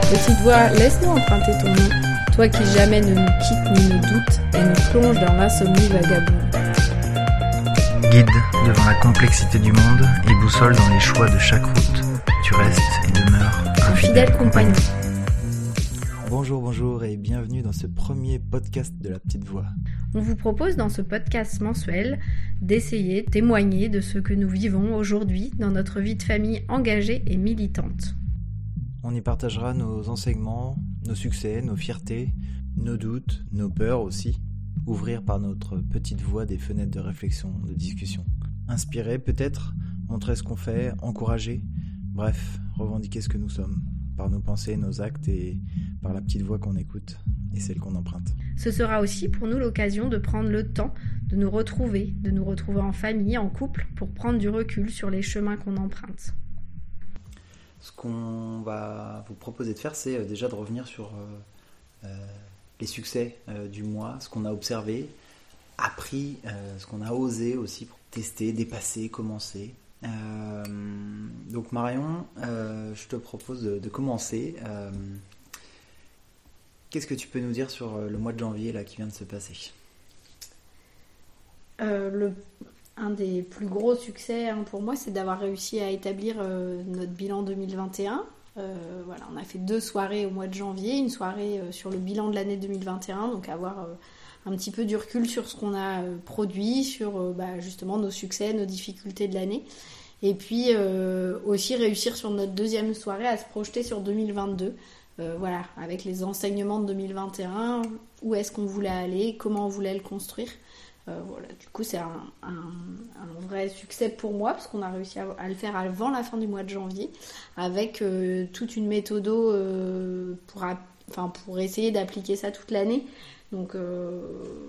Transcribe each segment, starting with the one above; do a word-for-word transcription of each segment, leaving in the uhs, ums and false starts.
Petite voix, laisse-nous emprunter ton nom, toi qui jamais ne nous quittes ni ne doutes et nous plonge dans l'insomnie vagabonde. Guide devant la complexité du monde et boussole dans les choix de chaque route, tu restes et demeures un fidèle compagnon. Bonjour, bonjour et bienvenue dans ce premier podcast de La Petite Voix. On vous propose dans ce podcast mensuel d'essayer de témoigner de ce que nous vivons aujourd'hui dans notre vie de famille engagée et militante. On y partagera nos enseignements, nos succès, nos fiertés, nos doutes, nos peurs aussi. Ouvrir par notre petite voix des fenêtres de réflexion, de discussion. Inspirer peut-être, montrer ce qu'on fait, encourager. Bref, revendiquer ce que nous sommes, par nos pensées, nos actes et par la petite voix qu'on écoute et celle qu'on emprunte. Ce sera aussi pour nous l'occasion de prendre le temps de nous retrouver, de nous retrouver en famille, en couple, pour prendre du recul sur les chemins qu'on emprunte. Ce qu'on va vous proposer de faire, c'est déjà de revenir sur euh, euh, les succès euh, du mois, ce qu'on a observé, appris, euh, ce qu'on a osé aussi pour tester, dépasser, commencer. Euh, donc Marion, euh, je te propose de, de commencer. Euh, qu'est-ce que tu peux nous dire sur le mois de janvier là, qui vient de se passer ? euh, le... Un des plus gros succès hein, pour moi, c'est d'avoir réussi à établir euh, notre bilan deux mille vingt et un. Euh, voilà, on a fait deux soirées au mois de janvier, une soirée euh, sur le bilan de l'année deux mille vingt et un, donc avoir euh, un petit peu du recul sur ce qu'on a euh, produit, sur euh, bah, justement nos succès, nos difficultés de l'année. Et puis euh, aussi réussir sur notre deuxième soirée à se projeter sur deux mille vingt-deux. Euh, voilà, avec les enseignements de deux mille vingt et un, où est-ce qu'on voulait aller, comment on voulait le construire. Euh, voilà, du coup, c'est un, un, un vrai succès pour moi parce qu'on a réussi à, à le faire avant la fin du mois de janvier avec euh, toute une méthode euh, pour, enfin, pour essayer d'appliquer ça toute l'année. Donc, euh...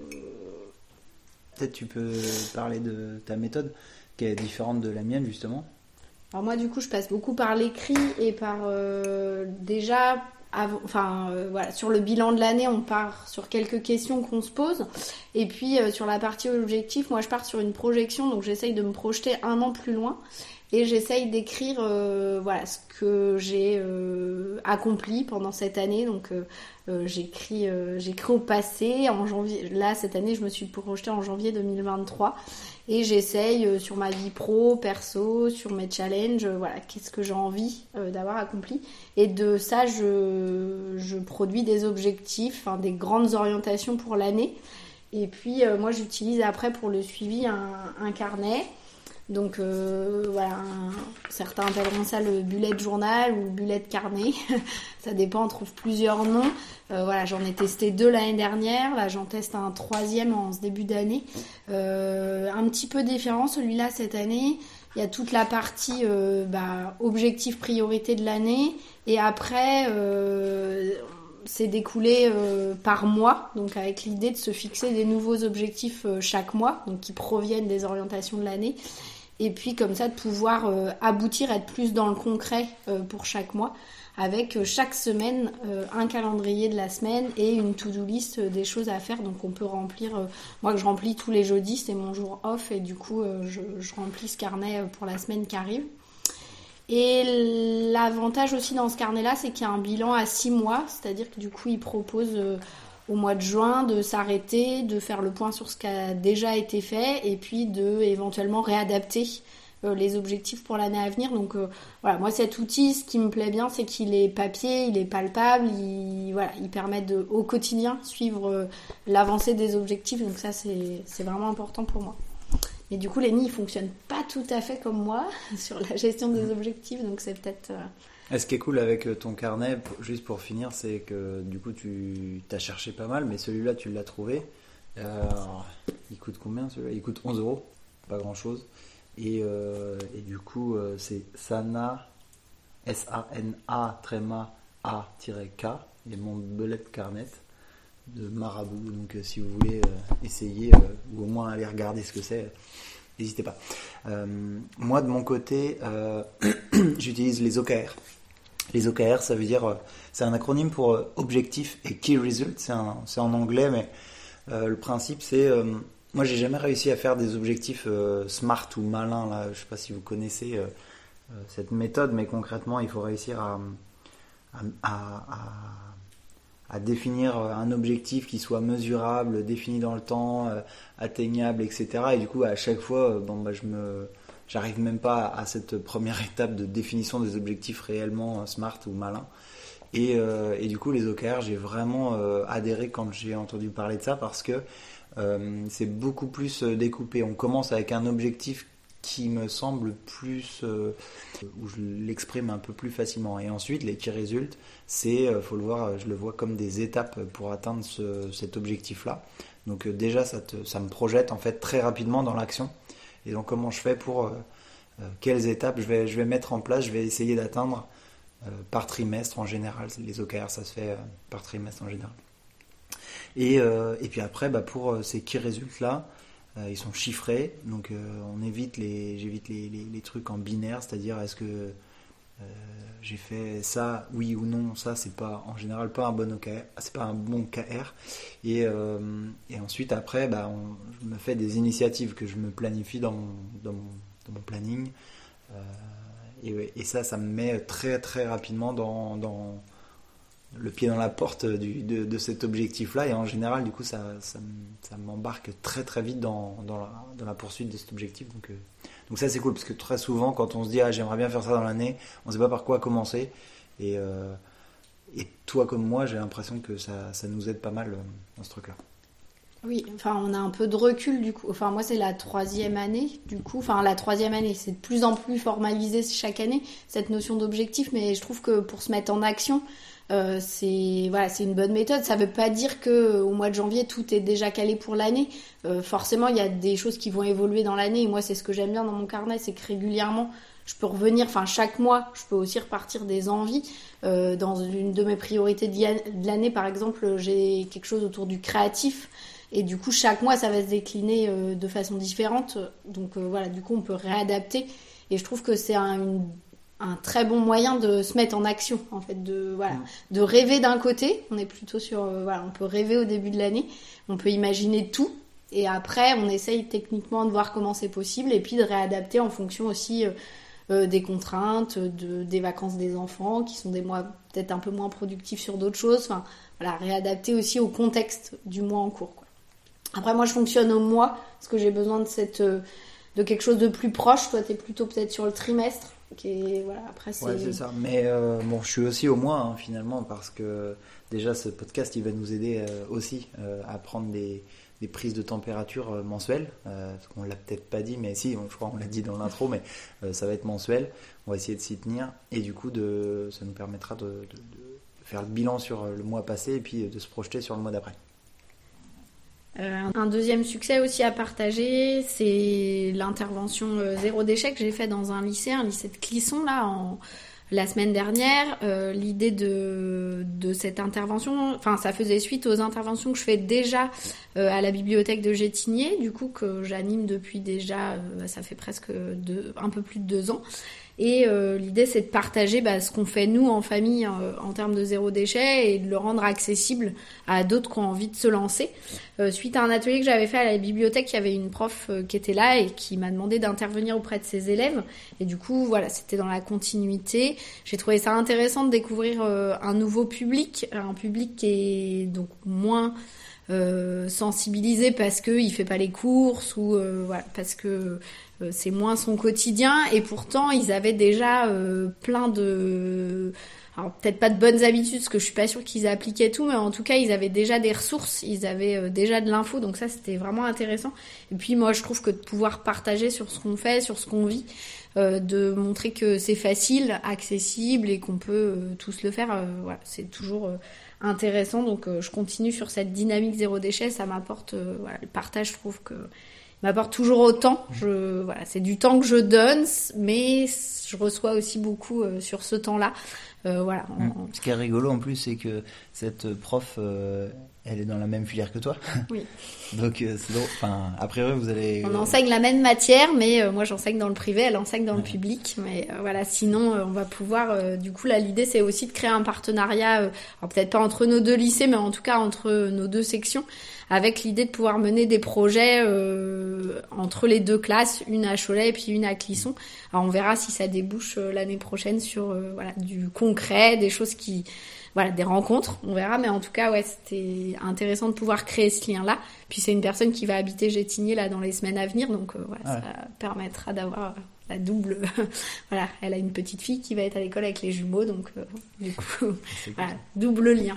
peut-être tu peux parler de ta méthode qui est différente de la mienne justement. Alors moi, du coup, je passe beaucoup par l'écrit et par euh, déjà. Avant, enfin euh, voilà, sur le bilan de l'année, on part sur quelques questions qu'on se pose, et puis euh, sur la partie objectif, moi je pars sur une projection, donc j'essaye de me projeter un an plus loin et j'essaye d'écrire euh, voilà ce que j'ai euh, accompli pendant cette année. Donc euh, euh, j'écris euh, j'écris au passé. En janvier, là cette année, je me suis projetée en janvier deux mille vingt-trois. Et j'essaye euh, sur ma vie pro, perso, sur mes challenges, euh, voilà, qu'est-ce que j'ai envie euh, d'avoir accompli. Et de ça, je, je produis des objectifs, hein, des grandes orientations pour l'année. Et puis, euh, moi, j'utilise après pour le suivi un, un carnet. Donc, euh, voilà, un, certains appelleront ça le bullet journal ou bullet carnet. Ça dépend, on trouve plusieurs noms. Euh, voilà, j'en ai testé deux l'année dernière. Là, j'en teste un troisième en ce début d'année. Euh, un petit peu différent, celui-là, cette année. Il y a toute la partie euh, bah, objectif priorité de l'année. Et après, euh, c'est découlé euh, par mois. Donc, avec l'idée de se fixer des nouveaux objectifs euh, chaque mois, donc qui proviennent des orientations de l'année. Et puis, comme ça, de pouvoir euh, aboutir, être plus dans le concret euh, pour chaque mois. Avec euh, chaque semaine euh, un calendrier de la semaine et une to-do list euh, des choses à faire. Donc on peut remplir, euh, moi que je remplis tous les jeudis, c'est mon jour off et du coup euh, je, je remplis ce carnet pour la semaine qui arrive. Et l'avantage aussi dans ce carnet-là, c'est qu'il y a un bilan à six mois, c'est-à-dire que du coup il propose euh, au mois de juin de s'arrêter, de faire le point sur ce qui a déjà été fait et puis de éventuellement réadapter Euh, les objectifs pour l'année à venir. Donc euh, voilà, moi cet outil, ce qui me plaît bien, c'est qu'il est papier, il est palpable, il, voilà, il permet de, au quotidien, suivre euh, l'avancée des objectifs. Donc ça, c'est, c'est vraiment important pour moi. Et du coup, Lenny, il fonctionne pas tout à fait comme moi sur la gestion des objectifs, donc c'est peut-être... Euh... Et ce qui est cool avec ton carnet, juste pour finir, c'est que du coup, tu t'as cherché pas mal, mais celui-là, tu l'as trouvé. Euh, il coûte combien celui-là ? Il coûte onze euros, pas grand-chose. Et, euh, et du coup, euh, c'est Sana, S A N A, tréma, A-K, et mon bullet carnet de Marabout. Donc, euh, si vous voulez euh, essayer, euh, ou au moins aller regarder ce que c'est, euh, n'hésitez pas. Euh, moi, de mon côté, euh, j'utilise les O K R. Les O K R, ça veut dire, euh, c'est un acronyme pour euh, Objectif et Key Result. C'est, un, c'est en anglais, mais euh, le principe, c'est... Euh, moi, j'ai jamais réussi à faire des objectifs euh, smart ou malins. Là. Je ne sais pas si vous connaissez euh, euh, cette méthode, mais concrètement, il faut réussir à, à, à, à définir un objectif qui soit mesurable, défini dans le temps, euh, atteignable, et cetera. Et du coup, à chaque fois, bon, bah, je me, j'arrive même pas à cette première étape de définition des objectifs réellement smart ou malins. Et, euh, et du coup, les O K R, j'ai vraiment euh, adhéré quand j'ai entendu parler de ça parce que euh, c'est beaucoup plus découpé. On commence avec un objectif qui me semble plus, euh, où je l'exprime un peu plus facilement. Et ensuite, les key results, c'est, euh, faut le voir, je le vois comme des étapes pour atteindre ce, cet objectif-là. Donc euh, déjà, ça, te, ça me projette en fait très rapidement dans l'action. Et donc, comment je fais pour euh, euh, quelles étapes je vais, je vais mettre en place, je vais essayer d'atteindre euh, par trimestre en général. Les O K R, ça se fait euh, par trimestre en général. Et, euh, et puis après, bah, pour euh, ces key results-là, ils sont chiffrés, donc euh, on évite les, j'évite les, les, les trucs en binaire, c'est-à-dire est-ce que euh, j'ai fait ça, oui ou non, ça c'est pas en général pas un bon O K R, c'est pas un bon K R. Et, euh, et ensuite après, bah, on, je me fais des initiatives que je me planifie dans mon, dans mon, dans mon planning, euh, et, et ça, ça me met très très rapidement dans, dans le pied dans la porte du, de, de cet objectif-là, et en général, du coup, ça, ça, ça m'embarque très très vite dans, dans, la, dans la poursuite de cet objectif. Donc, euh, donc ça, c'est cool, parce que très souvent, quand on se dit ah, j'aimerais bien faire ça dans l'année, on ne sait pas par quoi commencer. Et, euh, et toi comme moi, j'ai l'impression que ça, ça nous aide pas mal dans ce truc-là. Oui, enfin, on a un peu de recul du coup. Enfin, moi, c'est la troisième année du coup. Enfin, la troisième année, c'est de plus en plus formalisé chaque année, cette notion d'objectif. Mais je trouve que pour se mettre en action, euh, c'est voilà, c'est une bonne méthode. Ça veut pas dire que au mois de janvier, tout est déjà calé pour l'année. Euh, forcément, il y a des choses qui vont évoluer dans l'année. Et moi, c'est ce que j'aime bien dans mon carnet, c'est que régulièrement, je peux revenir, enfin chaque mois, je peux aussi repartir des envies. Euh, dans une de mes priorités de l'année, par exemple, j'ai quelque chose autour du créatif. Et du coup, chaque mois, ça va se décliner euh, de façon différente. Donc euh, voilà, du coup, on peut réadapter. Et je trouve que c'est un, une, un très bon moyen de se mettre en action, en fait, de voilà, mmh. de rêver d'un côté. On est plutôt sur, euh, voilà, on peut rêver au début de l'année. On peut imaginer tout. Et après, on essaye techniquement de voir comment c'est possible et puis de réadapter en fonction aussi euh, euh, des contraintes, de, des vacances des enfants, qui sont des mois peut-être un peu moins productifs sur d'autres choses. Enfin, voilà, réadapter aussi au contexte du mois en cours, quoi. Après, moi, je fonctionne au mois, parce que j'ai besoin de, cette, de quelque chose de plus proche. Toi, t'es plutôt peut-être sur le trimestre. Okay, voilà, après, c'est... Ouais, c'est ça. Mais euh, bon, je suis aussi au mois, hein, finalement, parce que déjà, ce podcast, il va nous aider euh, aussi euh, à prendre des, des prises de température euh, mensuelles. Euh, parce qu'on l'a peut-être pas dit, mais si, je crois qu'on l'a dit dans l'intro, mais euh, ça va être mensuel. On va essayer de s'y tenir. Et du coup, de, ça nous permettra de, de, de faire le bilan sur le mois passé et puis de se projeter sur le mois d'après. Euh, un deuxième succès aussi à partager, c'est l'intervention euh, zéro déchet que j'ai fait dans un lycée, un lycée de Clisson là, en, la semaine dernière. Euh, l'idée de, de cette intervention, enfin ça faisait suite aux interventions que je fais déjà euh, à la bibliothèque de Gétigné, du coup que j'anime depuis déjà, euh, ça fait presque deux, un peu plus de deux ans. Et euh, l'idée, c'est de partager bah, ce qu'on fait nous en famille euh, en termes de zéro déchet et de le rendre accessible à d'autres qui ont envie de se lancer. Euh, suite à un atelier que j'avais fait à la bibliothèque, il y avait une prof euh, qui était là et qui m'a demandé d'intervenir auprès de ses élèves. Et du coup, voilà, c'était dans la continuité. J'ai trouvé ça intéressant de découvrir euh, un nouveau public, un public qui est donc moins euh, sensibilisé parce qu'il fait pas les courses ou euh, voilà, parce que Euh, c'est moins son quotidien, et pourtant ils avaient déjà euh, plein de, alors peut-être pas de bonnes habitudes parce que je suis pas sûre qu'ils appliquaient tout, mais en tout cas ils avaient déjà des ressources, ils avaient euh, déjà de l'info, donc ça c'était vraiment intéressant. Et puis moi je trouve que de pouvoir partager sur ce qu'on fait, sur ce qu'on vit, euh, de montrer que c'est facile, accessible et qu'on peut euh, tous le faire, euh, voilà, c'est toujours euh, intéressant. Donc euh, je continue sur cette dynamique zéro déchet, ça m'apporte, euh, voilà, le partage, je trouve que m'apporte toujours autant. Je, voilà, c'est du temps que je donne, mais je reçois aussi beaucoup euh, sur ce temps-là. Euh, voilà. En... Ce qui est rigolo en plus, c'est que cette prof, euh, elle est dans la même filière que toi. Oui. Donc, euh, c'est drôle. Enfin, a priori, vous allez... On enseigne la même matière, mais euh, moi j'enseigne dans le privé, elle enseigne dans ouais. le public. Mais euh, voilà, sinon euh, on va pouvoir... Euh, du coup, là, l'idée c'est aussi de créer un partenariat, euh, alors peut-être pas entre nos deux lycées, mais en tout cas entre nos deux sections, avec l'idée de pouvoir mener des projets euh, entre les deux classes, une à Cholet et puis une à Clisson. Alors on verra si ça débouche euh, l'année prochaine sur euh, voilà, du concret, des choses qui... Voilà, des rencontres, on verra, mais en tout cas, ouais, c'était intéressant de pouvoir créer ce lien-là. Puis c'est une personne qui va habiter Gétigné là dans les semaines à venir, donc euh, voilà, ouais. Ça permettra d'avoir la double. Voilà, elle a une petite fille qui va être à l'école avec les jumeaux, donc euh, du coup, voilà, double lien.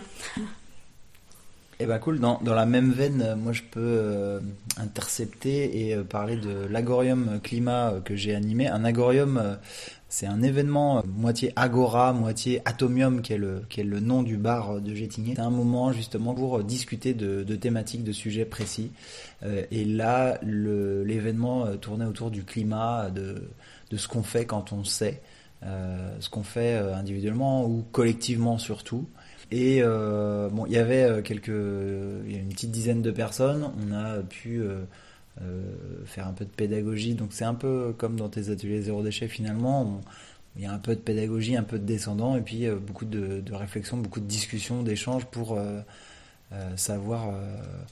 Eh ben cool. Dans dans la même veine, moi je peux euh, intercepter et euh, parler de l'Agorium Climat euh, que j'ai animé. Un agorium. Euh, C'est un événement euh, moitié agora, moitié atomium, qui est le, qui est le nom du bar de Gétigné. C'est un moment justement pour discuter de, de thématiques, de sujets précis. Euh, et là, le, l'événement euh, tournait autour du climat, de, de ce qu'on fait quand on sait, euh, ce qu'on fait euh, individuellement ou collectivement surtout. Et euh, bon, il y avait quelques, il y a une petite dizaine de personnes. On a pu euh, Euh, faire un peu de pédagogie, donc c'est un peu comme dans tes ateliers zéro déchet finalement, il y a un peu de pédagogie, un peu de descendant et puis euh, beaucoup de, de réflexion, beaucoup de discussions, d'échanges pour euh, euh, savoir euh,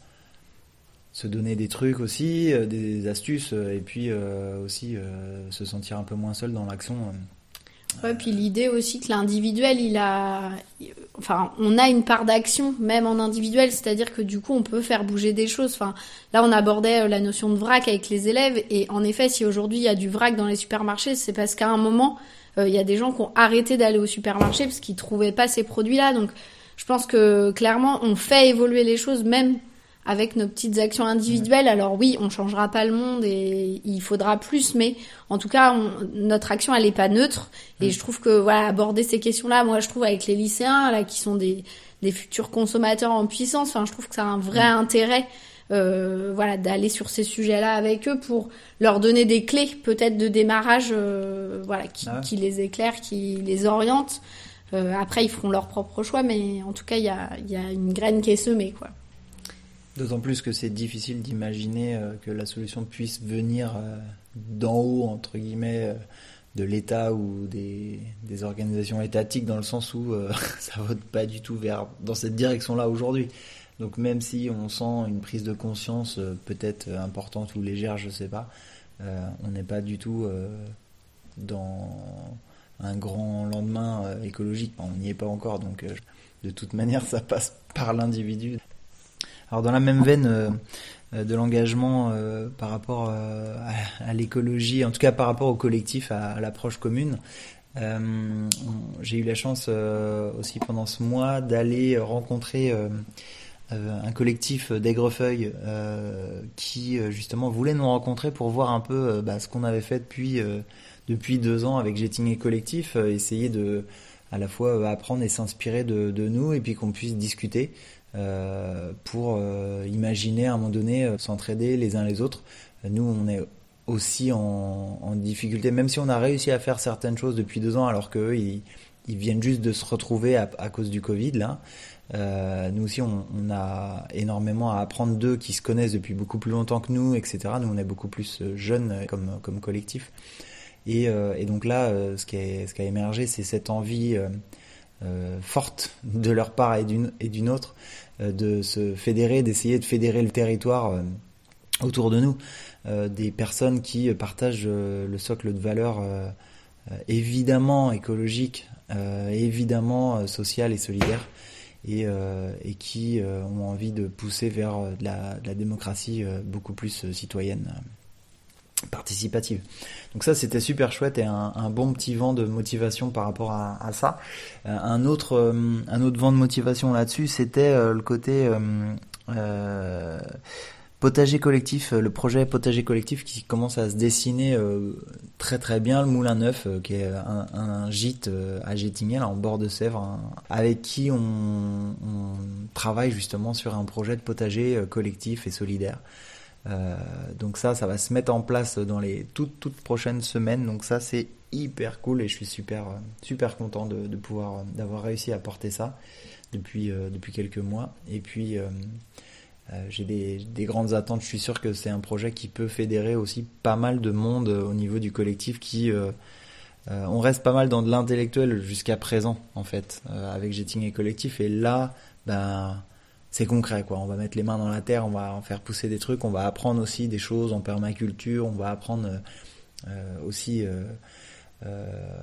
se donner des trucs aussi, euh, des astuces et puis euh, aussi euh, se sentir un peu moins seul dans l'action. Ouais, puis l'idée aussi que l'individuel, il a, enfin, on a une part d'action même en individuel, c'est-à-dire que du coup, on peut faire bouger des choses. Enfin, là, on abordait la notion de vrac avec les élèves, et en effet, si aujourd'hui il y a du vrac dans les supermarchés, c'est parce qu'à un moment, euh, il y a des gens qui ont arrêté d'aller au supermarché parce qu'ils trouvaient pas ces produits-là. Donc, je pense que clairement, on fait évoluer les choses même avec nos petites actions individuelles. Alors oui, on changera pas le monde et il faudra plus, mais en tout cas, on, notre action, elle est pas neutre. Et mmh. je trouve que voilà, aborder ces questions-là, moi, je trouve avec les lycéens là qui sont des des futurs consommateurs en puissance, enfin, je trouve que ça a un vrai mmh. intérêt, euh, voilà, d'aller sur ces sujets-là avec eux pour leur donner des clés, peut-être de démarrage, euh, voilà, qui, ah ouais. qui les éclairent, qui les orientent. Euh, après, ils feront leur propre choix, mais en tout cas, il y a il y a une graine qui est semée, quoi. D'autant plus que c'est difficile d'imaginer euh, que la solution puisse venir euh, d'en haut, entre guillemets, euh, de l'État ou des, des organisations étatiques, dans le sens où euh, ça vote pas du tout vers, dans cette direction-là aujourd'hui. Donc même si on sent une prise de conscience euh, peut-être importante ou légère, je sais pas, euh, on n'est pas du tout euh, dans un grand lendemain euh, écologique. Enfin, on n'y est pas encore, donc euh, de toute manière ça passe par l'individu. Alors dans la même veine euh, de l'engagement euh, par rapport euh, à, à l'écologie, en tout cas par rapport au collectif, à, à l'approche commune, euh, on, j'ai eu la chance euh, aussi pendant ce mois d'aller rencontrer euh, euh, un collectif d'Aigrefeuille euh, qui justement voulait nous rencontrer pour voir un peu euh, bah, ce qu'on avait fait depuis euh, depuis deux ans avec Gétigné Collectif, euh, essayer de à la fois apprendre et s'inspirer de, de nous et puis qu'on puisse discuter. Euh, pour euh, imaginer à un moment donné euh, s'entraider les uns les autres. Nous, on est aussi en, en difficulté, même si on a réussi à faire certaines choses depuis deux ans, alors qu'eux, ils, ils viennent juste de se retrouver à, à cause du Covid, là. Euh, nous aussi, on, on a énormément à apprendre d'eux qui se connaissent depuis beaucoup plus longtemps que nous, et cetera. Nous, on est beaucoup plus jeunes comme, comme collectif. Et, euh, et donc là, euh, ce, qui est, ce qui a émergé, c'est cette envie euh, Euh, forte de leur part et d'une, et d'une autre euh, de se fédérer, d'essayer de fédérer le territoire euh, autour de nous, euh, des personnes qui partagent euh, le socle de valeurs euh, euh, évidemment écologiques, euh, évidemment euh, sociales et solidaires, et, euh, et qui euh, ont envie de pousser vers euh, de, la, de la démocratie euh, beaucoup plus euh, citoyenne, euh, participative. Donc ça, c'était super chouette et un, un bon petit vent de motivation par rapport à, à ça. Euh, un autre euh, un autre vent de motivation là-dessus, c'était euh, le côté euh, euh, potager collectif, le projet potager collectif qui commence à se dessiner euh, très très bien, le Moulin Neuf, euh, qui est un, un gîte euh, à Gétigné, là, en bord de Sèvres, hein, avec qui on, on travaille justement sur un projet de potager euh, collectif et solidaire. Euh, donc ça, ça va se mettre en place dans les toutes, toutes prochaines semaines. Donc ça, c'est hyper cool et je suis super, super content de, de pouvoir, d'avoir réussi à porter ça depuis, euh, depuis quelques mois. Et puis, euh, euh, j'ai des, des grandes attentes. Je suis sûr que c'est un projet qui peut fédérer aussi pas mal de monde au niveau du collectif qui... Euh, euh, on reste pas mal dans de l'intellectuel jusqu'à présent, en fait, euh, avec Jetting et Collectif. Et là, ben... c'est concret, quoi. On va mettre les mains dans la terre, on va en faire pousser des trucs, on va apprendre aussi des choses en permaculture, on va apprendre euh, aussi euh, euh,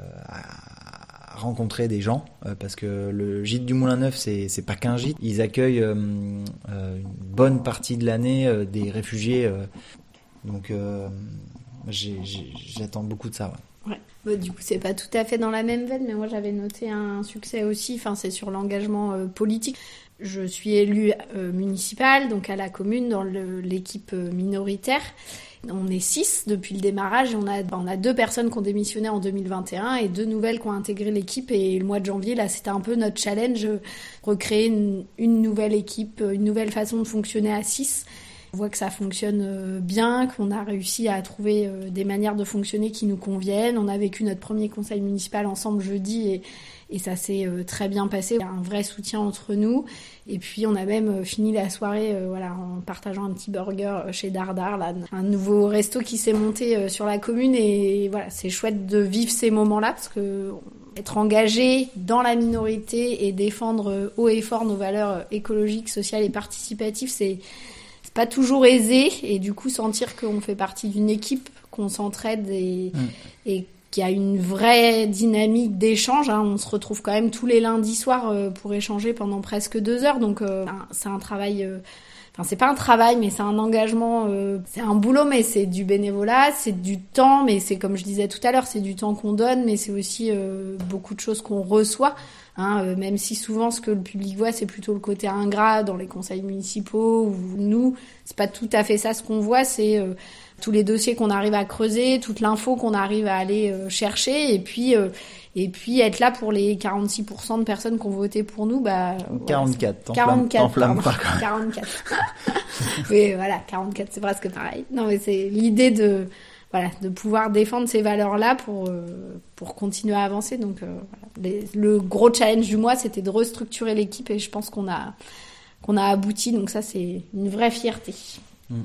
à rencontrer des gens, euh, parce que le gîte du Moulin Neuf, c'est c'est pas qu'un gîte. Ils accueillent euh, euh, une bonne partie de l'année euh, des réfugiés, euh, donc euh, j'ai, j'ai, j'attends beaucoup de ça. Ouais. Ouais. Bah, du coup, c'est pas tout à fait dans la même veine, mais moi j'avais noté un succès aussi. Enfin, c'est sur l'engagement euh, politique. Je suis élue euh, municipale, donc à la commune, dans le, l'équipe euh, minoritaire. On est six depuis le démarrage et on a, on a deux personnes qui ont démissionné en deux mille vingt et un et deux nouvelles qui ont intégré l'équipe. Et le mois de janvier, là, c'était un peu notre challenge, recréer une, une nouvelle équipe, une nouvelle façon de fonctionner à six. On voit que ça fonctionne bien, qu'on a réussi à trouver des manières de fonctionner qui nous conviennent. On a vécu notre premier conseil municipal ensemble jeudi et, et ça s'est très bien passé. Il y a un vrai soutien entre nous. Et puis on a même fini la soirée euh, voilà, en partageant un petit burger chez Dardar, là, un nouveau resto qui s'est monté sur la commune. Et voilà, c'est chouette de vivre ces moments-là parce que être engagé dans la minorité et défendre haut et fort nos valeurs écologiques, sociales et participatives, c'est pas toujours aisé, et du coup sentir qu'on fait partie d'une équipe, qu'on s'entraide et, mmh. et qu'il y a une vraie dynamique d'échange, hein. On se retrouve quand même tous les lundis soirs euh, pour échanger pendant presque deux heures, donc euh, c'est un travail, euh, enfin c'est pas un travail mais c'est un engagement, euh, c'est un boulot mais c'est du bénévolat, c'est du temps, mais c'est comme je disais tout à l'heure, c'est du temps qu'on donne, mais c'est aussi euh, beaucoup de choses qu'on reçoit. Hein, euh, même si souvent ce que le public voit c'est plutôt le côté ingrat dans les conseils municipaux ou nous, c'est pas tout à fait ça ce qu'on voit, c'est euh, tous les dossiers qu'on arrive à creuser, toute l'info qu'on arrive à aller euh, chercher et puis euh, et puis être là pour les quarante-six pour cent de personnes qui ont voté pour nous, bah quarante-quatre, ouais, quarante-quatre, t'enflamme pas quand même. quarante-quatre. Oui, voilà, quarante-quatre, c'est presque pareil. Non mais c'est l'idée de voilà, de pouvoir défendre ces valeurs-là pour, euh, pour continuer à avancer. Donc, euh, voilà. Les, le gros challenge du mois, c'était de restructurer l'équipe et je pense qu'on a, qu'on a abouti. Donc ça, c'est une vraie fierté. Mmh.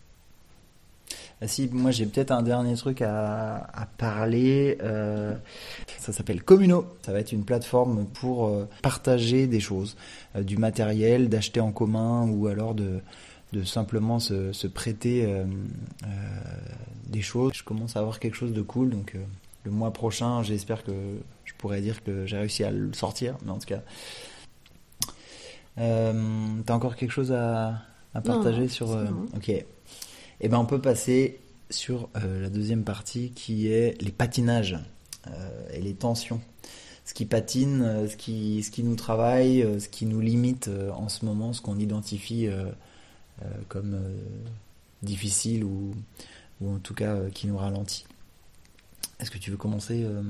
Ah, si, moi, j'ai peut-être un dernier truc à, à parler. Euh, ça s'appelle Communo. Ça va être une plateforme pour euh, partager des choses, euh, du matériel, d'acheter en commun ou alors de... de simplement se, se prêter euh, euh, des choses. Je commence à avoir quelque chose de cool, donc euh, le mois prochain, j'espère que je pourrais dire que j'ai réussi à le sortir, mais en tout cas... Euh, t'as encore quelque chose à, à partager non, sur... Euh, ok. Eh ben on peut passer sur euh, la deuxième partie qui est les patinages euh, et les tensions. Ce qui patine, euh, ce, qui, ce qui nous travaille, euh, ce qui nous limite euh, en ce moment, ce qu'on identifie... Euh, Euh, comme euh, difficile ou, ou en tout cas euh, qui nous ralentit. Est-ce que tu veux commencer euh...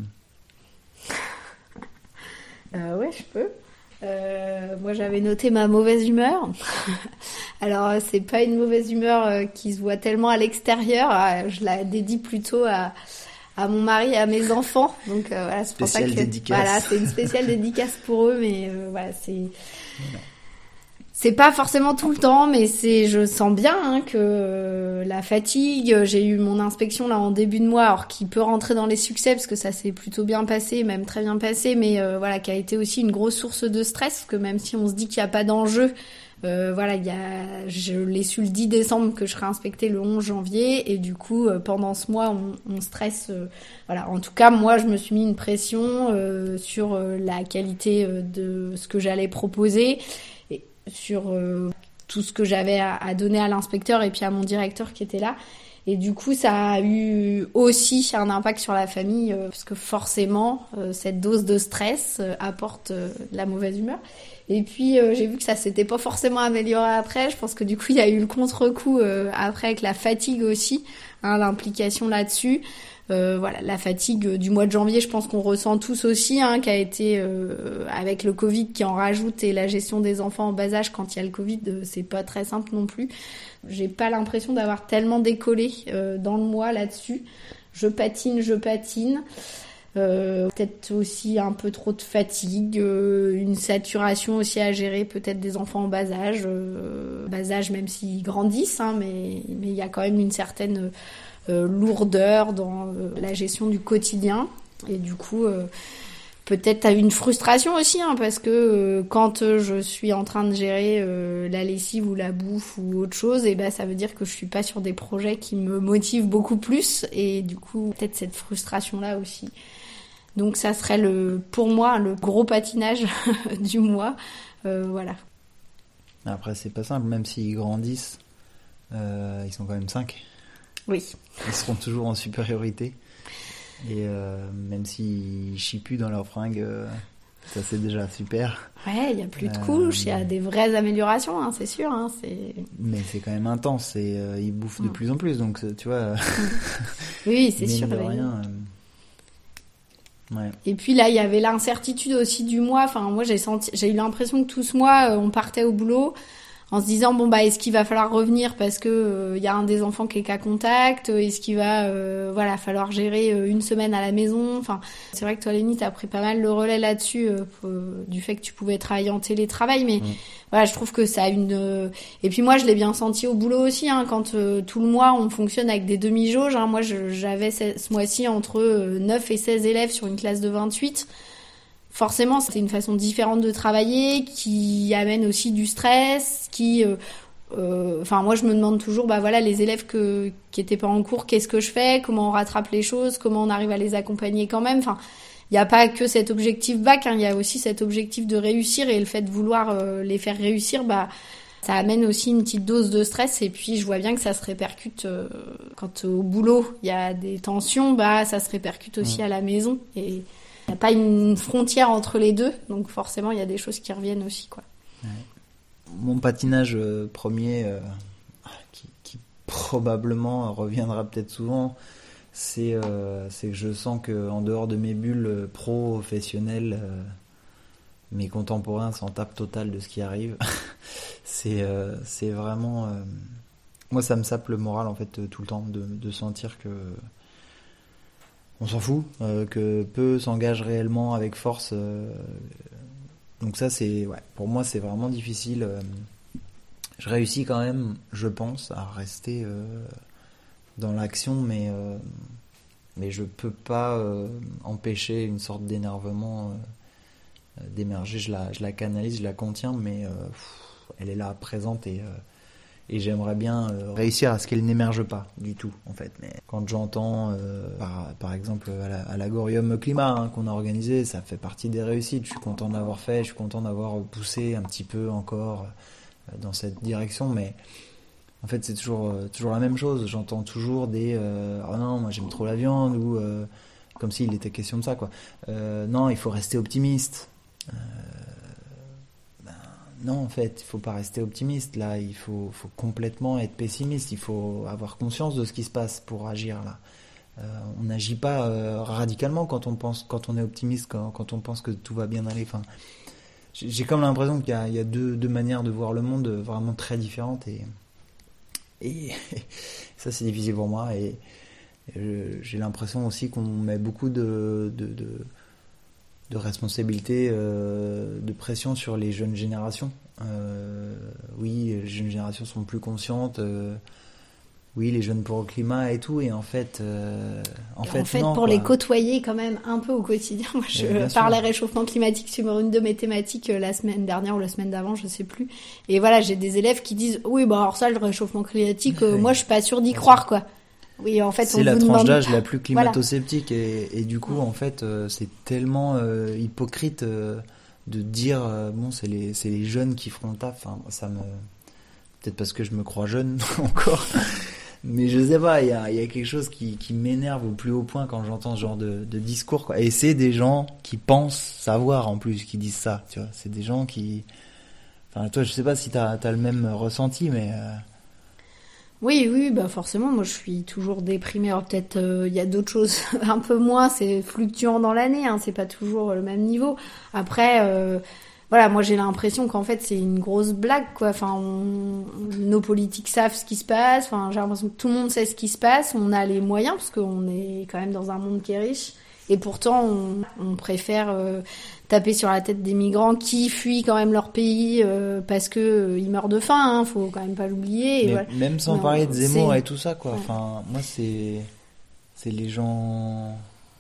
euh, Ouais, je peux. Euh, moi, j'avais noté ma mauvaise humeur. Alors, c'est pas une mauvaise humeur euh, qui se voit tellement à l'extérieur. Euh, je la dédie plutôt à, à mon mari et à mes enfants. Donc, euh, voilà, c'est pour ça que dédicace. Voilà, c'est une spéciale dédicace pour eux, mais euh, voilà, c'est. Voilà. C'est pas forcément tout le temps, mais c'est, je sens bien hein, que euh, la fatigue, j'ai eu mon inspection là en début de mois, alors qui peut rentrer dans les succès parce que ça s'est plutôt bien passé, même très bien passé, mais euh, voilà, qui a été aussi une grosse source de stress, parce que même si on se dit qu'il n'y a pas d'enjeu, euh, voilà, il y a, je l'ai su le dix décembre que je serai inspectée le onze janvier, et du coup euh, pendant ce mois on, on stresse, euh, voilà. En tout cas moi je me suis mis une pression euh, sur euh, la qualité euh, de ce que j'allais proposer. Sur euh, tout ce que j'avais à, à donner à l'inspecteur et puis à mon directeur qui était là. Et du coup, ça a eu aussi un impact sur la famille, euh, parce que forcément, euh, cette dose de stress euh, apporte euh, la mauvaise humeur. Et puis, euh, j'ai vu que ça s'était pas forcément amélioré après. Je pense que du coup, il y a eu le contre-coup euh, après avec la fatigue aussi. hein, l'implication là-dessus. Euh, voilà, la fatigue du mois de janvier, je pense qu'on ressent tous aussi, hein, qui a été euh, avec le Covid qui en rajoute et la gestion des enfants en bas âge quand il y a le Covid, euh, c'est pas très simple non plus. J'ai pas l'impression d'avoir tellement décollé euh, dans le mois là-dessus. Je patine, je patine. Euh, peut-être aussi un peu trop de fatigue, euh, une saturation aussi à gérer, peut-être des enfants en bas âge, euh, bas âge même s'ils grandissent, hein, mais mais il y a quand même une certaine euh, lourdeur dans euh, la gestion du quotidien et du coup euh, peut-être une frustration aussi, hein, parce que euh, quand euh, je suis en train de gérer euh, la lessive ou la bouffe ou autre chose, et ben ça veut dire que je suis pas sur des projets qui me motivent beaucoup plus et du coup peut-être cette frustration là aussi. Donc ça serait le, pour moi le gros patinage du mois, euh, voilà. Après c'est pas simple, même s'ils grandissent, euh, ils sont quand même cinq. Oui. Ils seront toujours en supériorité. Et euh, même s'ils chient plus dans leurs fringues, euh, ça c'est déjà super. Ouais, il y a plus de couches, il euh, y a des vraies améliorations, hein, c'est sûr. Hein, c'est... Mais c'est quand même intense et euh, ils bouffent de mmh. plus en plus, donc tu vois. Oui, c'est sûr. De rien. Euh... Ouais. Et puis là, il y avait l'incertitude aussi du mois. Enfin, moi, j'ai senti, j'ai eu l'impression que tout ce mois, on partait au boulot en se disant bon bah est-ce qu'il va falloir revenir parce que euh, y a un des enfants qui est cas contact, est-ce qu'il va euh, voilà falloir gérer euh, une semaine à la maison. Enfin, c'est vrai que toi, Lénie, t'as pris pas mal le relais là-dessus euh, euh, du fait que tu pouvais travailler en télétravail, mais mmh. voilà, je trouve que ça a une. Euh... Et puis moi, je l'ai bien senti au boulot aussi, hein, quand euh, tout le mois on fonctionne avec des demi-jauges. Hein, moi, je, j'avais ce, ce mois-ci entre euh, neuf et seize élèves sur une classe de vingt-huit. Forcément, c'était une façon différente de travailler, qui amène aussi du stress, qui, euh, euh, enfin, moi, je me demande toujours, bah voilà, les élèves que qui étaient pas en cours, qu'est-ce que je fais, comment on rattrape les choses, comment on arrive à les accompagner quand même. Enfin, il y a pas que cet objectif bac, hein, il y a aussi cet objectif de réussir et le fait de vouloir euh, les faire réussir, bah ça amène aussi une petite dose de stress. Et puis, je vois bien que ça se répercute euh, quand au boulot il y a des tensions, bah ça se répercute aussi à la maison et il n'y a pas une frontière entre les deux, donc forcément, il y a des choses qui reviennent aussi, quoi. Ouais. Mon patinage euh, premier, euh, qui, qui probablement reviendra peut-être souvent, c'est, euh, c'est que je sens qu'en dehors de mes bulles professionnelles, euh, mes contemporains s'en tapent total de ce qui arrive. c'est, euh, c'est vraiment... Euh, moi, ça me sape le moral, en fait, tout le temps, de, de sentir que... On s'en fout, euh, que peu s'engagent réellement avec force. Euh, donc ça, c'est, ouais, pour moi, c'est vraiment difficile. Euh, je réussis quand même, je pense, à rester euh, dans l'action, mais euh, mais je peux pas euh, empêcher une sorte d'énervement euh, d'émerger. Je la, je la canalise, je la contiens, mais euh, pff, elle est là, présente et euh, Et j'aimerais bien euh, réussir à ce qu'elle n'émerge pas du tout, en fait. Mais quand j'entends, euh, par, par exemple, à, la, à l'Agorium Climat hein, qu'on a organisé, ça fait partie des réussites. Je suis content de l'avoir fait, je suis content d'avoir poussé un petit peu encore euh, dans cette direction. Mais en fait, c'est toujours, euh, toujours la même chose. J'entends toujours des euh, « Oh non, moi j'aime trop la viande » ou euh, comme s'il était question de ça, quoi. Euh, non, il faut rester optimiste. Euh, Non, en fait, il faut pas rester optimiste. Là, il faut, faut complètement être pessimiste. Il faut avoir conscience de ce qui se passe pour agir là. Euh, on n'agit pas euh, radicalement quand on pense, quand on est optimiste, quand, quand on pense que tout va bien aller. Enfin, j'ai, j'ai comme l'impression qu'il y a, il y a deux, deux manières de voir le monde vraiment très différentes et, et ça c'est difficile pour moi. Et, et je, j'ai l'impression aussi qu'on met beaucoup de, de, de de responsabilité, euh, de pression sur les jeunes générations. Euh, oui, les jeunes générations sont plus conscientes. Euh, oui, les jeunes pour le climat et tout. Et en fait, euh, en, fait, en fait, non, pour quoi. Les côtoyer quand même un peu au quotidien. Moi, je parlais réchauffement climatique sur une de mes thématiques la semaine dernière ou la semaine d'avant, je sais plus. Et voilà, j'ai des élèves qui disent oui, bah alors ça, le réchauffement climatique, euh, oui. moi, je suis pas sûre d'y ouais. croire, quoi. Oui, en fait, c'est on la vous tranche demande... d'âge la plus climato-sceptique voilà. et, et du coup en fait euh, c'est tellement euh, hypocrite euh, de dire euh, bon c'est les c'est les jeunes qui feront le taf. Enfin, ça me peut-être parce que je me crois jeune encore mais je sais pas, il y a il y a quelque chose qui qui m'énerve au plus haut point quand j'entends ce genre de de discours, quoi. Et c'est des gens qui pensent savoir en plus qui disent ça, tu vois. C'est des gens qui enfin toi je sais pas si t'as t'as le même ressenti mais euh... Oui, oui, bah forcément, moi je suis toujours déprimée. Alors peut-être il euh, y a d'autres choses un peu moins, c'est fluctuant dans l'année, hein, c'est pas toujours le même niveau. Après, euh, voilà, moi j'ai l'impression qu'en fait c'est une grosse blague, quoi. Enfin, on, nos politiques savent ce qui se passe. Enfin, j'ai l'impression que tout le monde sait ce qui se passe. On a les moyens parce qu'on est quand même dans un monde qui est riche. Et pourtant, on, on préfère euh, taper sur la tête des migrants qui fuient quand même leur pays euh, parce que euh, ils meurent de faim. Hein, faut quand même pas l'oublier. Et voilà. Même sans non, parler de Zemmour c'est... et tout ça, quoi. Ouais. Enfin, moi, c'est c'est les gens.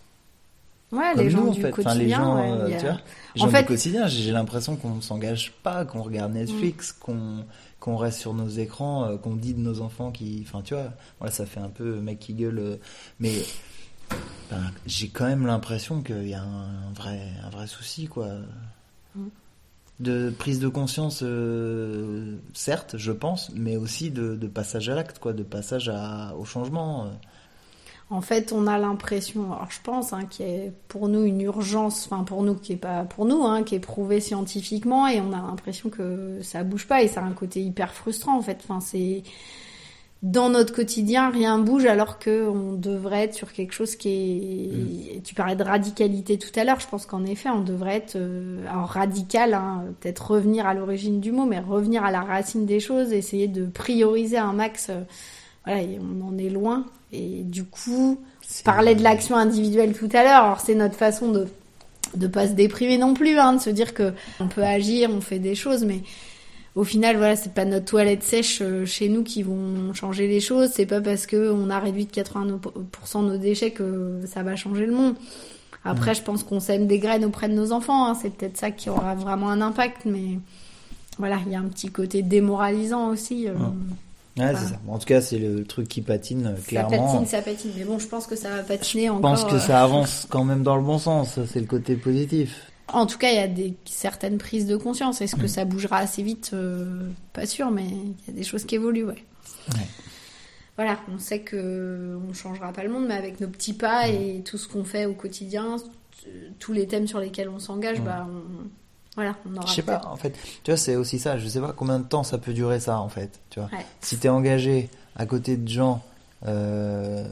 Ouais, comme les gens nous, du en fait. quotidien. Enfin, les gens, ouais, euh, a... tu vois, les gens en fait... du quotidien. J'ai l'impression qu'on s'engage pas, qu'on regarde Netflix, mmh. qu'on qu'on reste sur nos écrans, euh, qu'on dit de nos enfants qui, enfin, tu vois, voilà, ça fait un peu mec qui gueule, euh, mais. Ben, j'ai quand même l'impression qu'il y a un vrai, un vrai souci, quoi. Mm. De prise de conscience, euh, certes, je pense, mais aussi de, de passage à l'acte, quoi, de passage à, au changement. En fait, on a l'impression, alors je pense, hein, qu'il y a pour nous une urgence, enfin pour nous, qui est pas pour nous, hein, qui est prouvée scientifiquement, et on a l'impression que ça bouge pas, et ça a un côté hyper frustrant, en fait. Enfin, c'est... Dans notre quotidien, rien bouge alors qu'on devrait être sur quelque chose qui est... Mmh. Tu parlais de radicalité tout à l'heure, je pense qu'en effet, on devrait être euh, alors radical, hein, peut-être revenir à l'origine du mot, mais revenir à la racine des choses, essayer de prioriser un max. Euh, voilà, et on en est loin. Et du coup, on parlait de l'action individuelle tout à l'heure, alors c'est notre façon de de pas se déprimer non plus, hein, de se dire que on peut agir, on fait des choses, mais... Au final, voilà, c'est pas notre toilette sèche chez nous qui vont changer les choses. C'est pas parce que on a réduit de quatre-vingts pour cent nos déchets que ça va changer le monde. Après, mmh. je pense qu'on sème des graines auprès de nos enfants. Hein. C'est peut-être ça qui aura vraiment un impact. Mais voilà, il y a un petit côté démoralisant aussi. Euh, mmh. Ouais, c'est ça. En tout cas, c'est le truc qui patine, clairement. Ça patine, ça patine. Mais bon, je pense que ça va patiner encore. Je pense que ça avance quand même dans le bon sens. C'est le côté positif. En tout cas, il y a des, certaines prises de conscience. Est-ce que mmh. ça bougera assez vite euh, pas sûr, mais il y a des choses qui évoluent, ouais. ouais. Voilà, on sait qu'on ne changera pas le monde, mais avec nos petits pas mmh. et tout ce qu'on fait au quotidien, tous les thèmes sur lesquels on s'engage, mmh. bah, on, voilà, on aura. Je sais pas, en fait, tu vois, c'est aussi ça. Je sais pas combien de temps ça peut durer, ça, en fait. Tu vois, ouais. Si t'es engagé à côté de gens euh,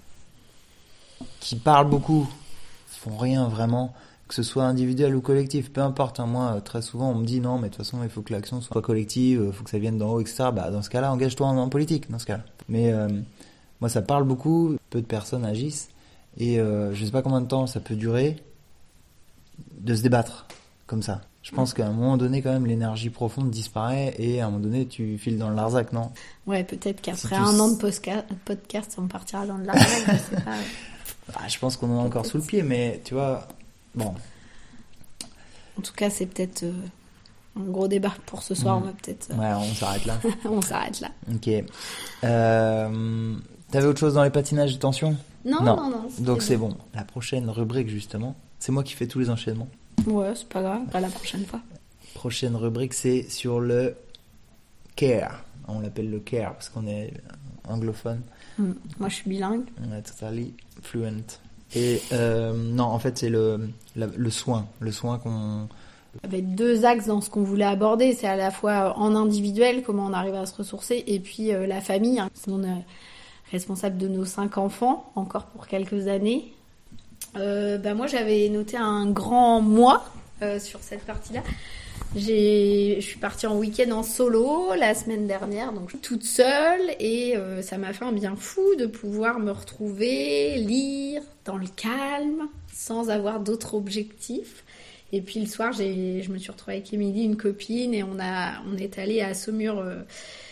qui parlent beaucoup, font rien vraiment. Que ce soit individuel ou collectif, peu importe. Hein, moi, très souvent, on me dit non, mais de toute façon, il faut que l'action soit collective, il faut que ça vienne d'en haut, et cetera. Bah, dans ce cas-là, engage-toi en, en politique, dans ce cas-là. Mais euh, moi, ça parle beaucoup, peu de personnes agissent, et euh, je sais pas combien de temps ça peut durer de se débattre comme ça. Je pense qu'à un moment donné, quand même, l'énergie profonde disparaît, et à un moment donné, tu files dans le Larzac, non ? Ouais, peut-être qu'après un s... an de posca- podcast, on partira dans le Larzac, je sais pas. Ah, je pense qu'on en a encore sous le pied, mais tu vois... Bon. En tout cas, c'est peut-être euh, un gros débat pour ce soir. Mmh. On va peut-être. Euh... Ouais, on s'arrête là. on s'arrête là. Ok. Euh, t'avais autre chose dans les patinages de tension ? Non, non, non. non Donc c'est bon. bon. La prochaine rubrique, justement, c'est moi qui fais tous les enchaînements. Ouais, c'est pas grave. Pas la prochaine fois. Prochaine rubrique, c'est sur le care. On l'appelle le care parce qu'on est anglophone. Mmh. Moi, je suis bilingue. On est totally fluent. Et euh, non, en fait, c'est le, la, le soin, le soin qu'on... Il y avait deux axes dans ce qu'on voulait aborder. C'est à la fois en individuel, comment on arrive à se ressourcer, et puis euh, la famille. Hein. On est responsable de nos cinq enfants, encore pour quelques années. Euh, bah moi, j'avais noté un grand moi euh, sur cette partie-là. J'ai, je suis partie en week-end en solo la semaine dernière, donc toute seule, et euh, ça m'a fait un bien fou de pouvoir me retrouver, lire dans le calme, sans avoir d'autres objectifs. Et puis le soir, j'ai, je me suis retrouvée avec Émilie, une copine, et on a, on est allé à Saumur euh,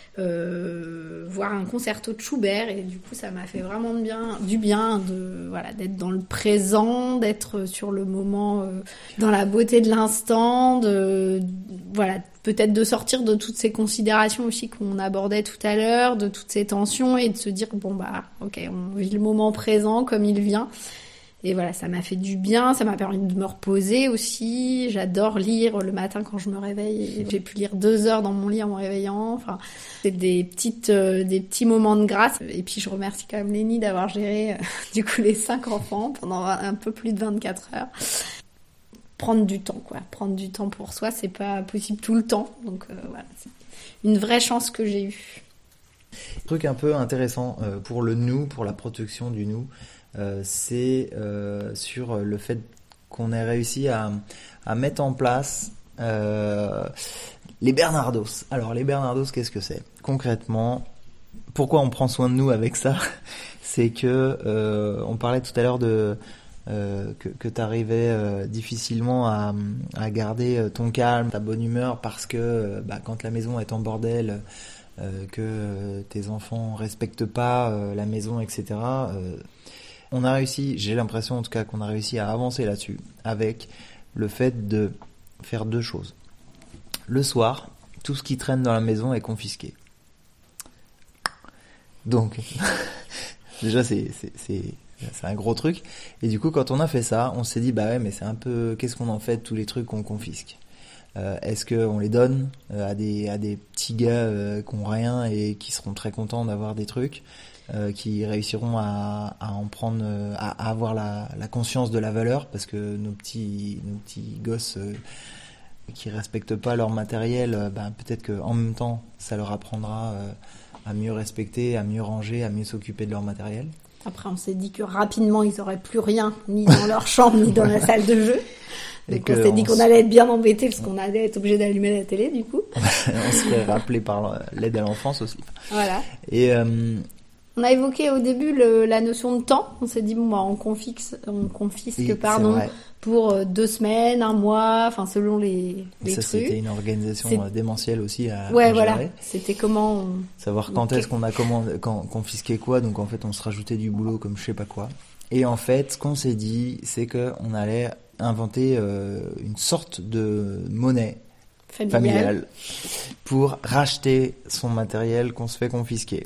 euh, voir un concerto de Schubert, et du coup, ça m'a fait vraiment de bien, du bien de, voilà, d'être dans le présent, d'être sur le moment, euh, dans la beauté de l'instant, de, voilà, peut-être de sortir de toutes ces considérations aussi qu'on abordait tout à l'heure, de toutes ces tensions, et de se dire, bon bah, ok, on vit le moment présent comme il vient. Et voilà, ça m'a fait du bien, ça m'a permis de me reposer aussi. J'adore lire le matin quand je me réveille. J'ai pu lire deux heures dans mon lit en me réveillant. Enfin, c'est des petites, euh, des petits moments de grâce. Et puis je remercie quand même Lénie d'avoir géré euh, du coup les cinq enfants pendant un peu plus de vingt-quatre heures. Prendre du temps, quoi. Prendre du temps pour soi, c'est pas possible tout le temps. Donc euh, voilà, c'est une vraie chance que j'ai eue. Truc un peu intéressant euh, pour le nous, pour la protection du nous, euh, c'est euh, sur le fait qu'on ait réussi à, à mettre en place euh, les Bernardos. Alors les Bernardos, qu'est-ce que c'est ? Concrètement, pourquoi on prend soin de nous avec ça ? C'est que euh, on parlait tout à l'heure de euh, que, que tu arrivais euh, difficilement à, à garder ton calme, ta bonne humeur, parce que bah, quand la maison est en bordel, euh, que euh, tes enfants respectent pas euh, la maison, et cetera. Euh, on a réussi, j'ai l'impression en tout cas qu'on a réussi à avancer là-dessus avec le fait de faire deux choses. Le soir, tout ce qui traîne dans la maison est confisqué. Donc, déjà c'est, c'est, c'est, c'est un gros truc. Et du coup, quand on a fait ça, on s'est dit, bah ouais, mais c'est un peu, qu'est-ce qu'on en fait de tous les trucs qu'on confisque ? Euh, est-ce qu'on les donne euh, à des à des petits gars euh, qui ont rien et qui seront très contents d'avoir des trucs, euh, qui réussiront à, à en prendre, euh, à, à avoir la, la conscience de la valeur, parce que nos petits nos petits gosses euh, qui respectent pas leur matériel, euh, ben peut-être que en même temps ça leur apprendra euh, à mieux respecter, à mieux ranger, à mieux s'occuper de leur matériel. Après, on s'est dit que rapidement ils auraient plus rien, ni dans leur chambre ni dans la salle de jeu. Donc on s'est dit qu'on allait être bien embêtés parce qu'on allait être obligé d'allumer la télé du coup. On serait rappelé par l'aide à l'enfance aussi. Voilà. Et euh, on a évoqué au début le, la notion de temps. On s'est dit bon bah on confisque, on confisque oui, pardon pour deux semaines, un mois, enfin selon les, les ça, trucs. C'était une organisation c'est... démentielle aussi à, ouais, à voilà. gérer. C'était comment on... savoir quand est-ce qu'on a comment quand confisqué quoi. Donc en fait on se rajoutait du boulot comme je sais pas quoi. Et en fait ce qu'on s'est dit c'est que on allait inventer euh, une sorte de monnaie familiale. familiale pour racheter son matériel qu'on se fait confisquer.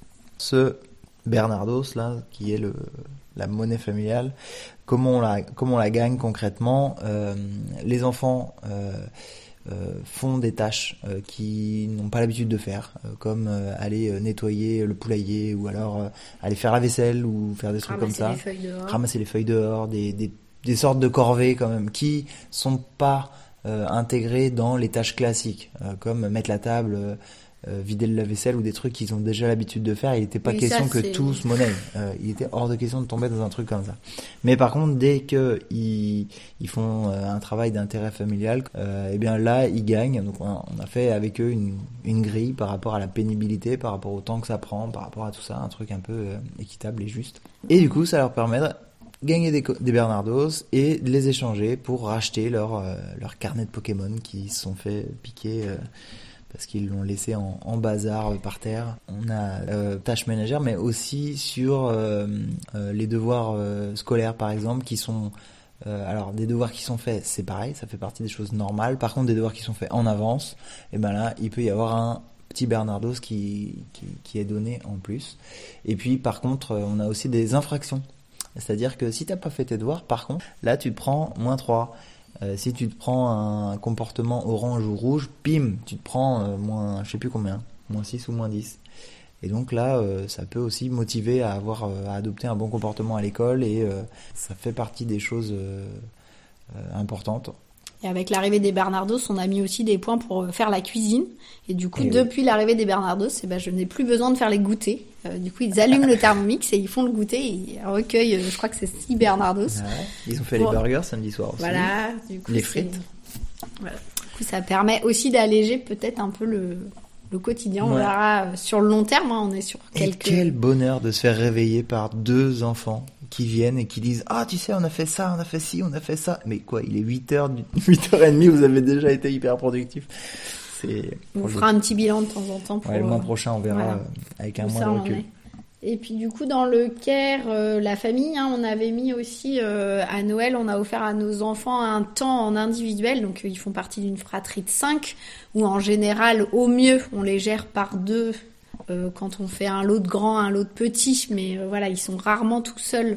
Ce Bernardos là, qui est le la monnaie familiale, comment on la comment on la gagne concrètement. Euh, les enfants euh, euh, font des tâches euh, qui n'ont pas l'habitude de faire, euh, comme euh, aller euh, nettoyer le poulailler, ou alors euh, aller faire la vaisselle, ou faire des trucs ramasser comme ça, les feuilles dehors. ramasser les feuilles dehors, des des des sortes de corvées quand même qui sont pas euh, intégrées dans les tâches classiques, euh, comme mettre la table, euh, euh, vider le lave-vaisselle, ou des trucs qu'ils ont déjà l'habitude de faire. Il n'était pas oui, question ça, que c'est... tout se monnaie. Euh, il était hors de question de tomber dans un truc comme ça. Mais par contre, dès que ils, ils font euh, un travail d'intérêt familial, euh, et bien là, ils gagnent. Donc on a, on a fait avec eux une, une grille par rapport à la pénibilité, par rapport au temps que ça prend, par rapport à tout ça, un truc un peu euh, équitable et juste. Et du coup, ça leur permet de gagner des, des Bernardos et de les échanger pour racheter leur, euh, leur carnet de Pokémon qui se sont fait piquer euh, parce qu'ils l'ont laissé en, en bazar euh, par terre. On a euh, tâches ménagères, mais aussi sur euh, euh, les devoirs euh, scolaires par exemple, qui sont euh, alors des devoirs qui sont faits, c'est pareil, ça fait partie des choses normales. Par contre, des devoirs qui sont faits en avance, et ben là il peut y avoir un petit Bernardos qui, qui, qui est donné en plus. Et puis par contre on a aussi des infractions. C'est-à-dire que si t'as pas fait tes devoirs, par contre, là tu te prends moins trois. Euh, si tu te prends un comportement orange ou rouge, bim, tu te prends euh, moins, je sais plus combien, moins six ou moins dix. Et donc là, euh, ça peut aussi motiver à avoir, euh, à adopter un bon comportement à l'école, et euh, ça fait partie des choses euh, euh, importantes. Et avec l'arrivée des Bernardos, on a mis aussi des points pour faire la cuisine. Et du coup, et depuis oui. l'arrivée des Bernardos, eh ben, je n'ai plus besoin de faire les goûters. Euh, du coup, ils allument le Thermomix et ils font le goûter. Et ils recueillent, je crois que c'est six Bernardos. Ouais, ils ont fait pour... les burgers samedi soir aussi. Voilà. Du coup, les frites. Voilà. Du coup, ça permet aussi d'alléger peut-être un peu le, le quotidien. Ouais. On verra sur le long terme. Hein, on est sur quelques... Et quel bonheur de se faire réveiller par deux enfants qui viennent et qui disent « Ah, tu sais, on a fait ça, on a fait ci, on a fait ça. » Mais quoi, il est huit heures, huit heures trente, vous avez déjà été hyper productif. C'est... On fera un petit bilan de temps en temps. Pour, ouais, le mois prochain, on verra voilà. avec un mois de recul. Et puis du coup, dans le Caire, euh, la famille, hein, on avait mis aussi euh, à Noël, on a offert à nos enfants un temps en individuel. Donc euh, ils font partie d'une fratrie de cinq, où en général, au mieux, on les gère par deux. Euh, quand on fait un lot de grand, un lot de petit, mais euh, voilà, ils sont rarement tout seuls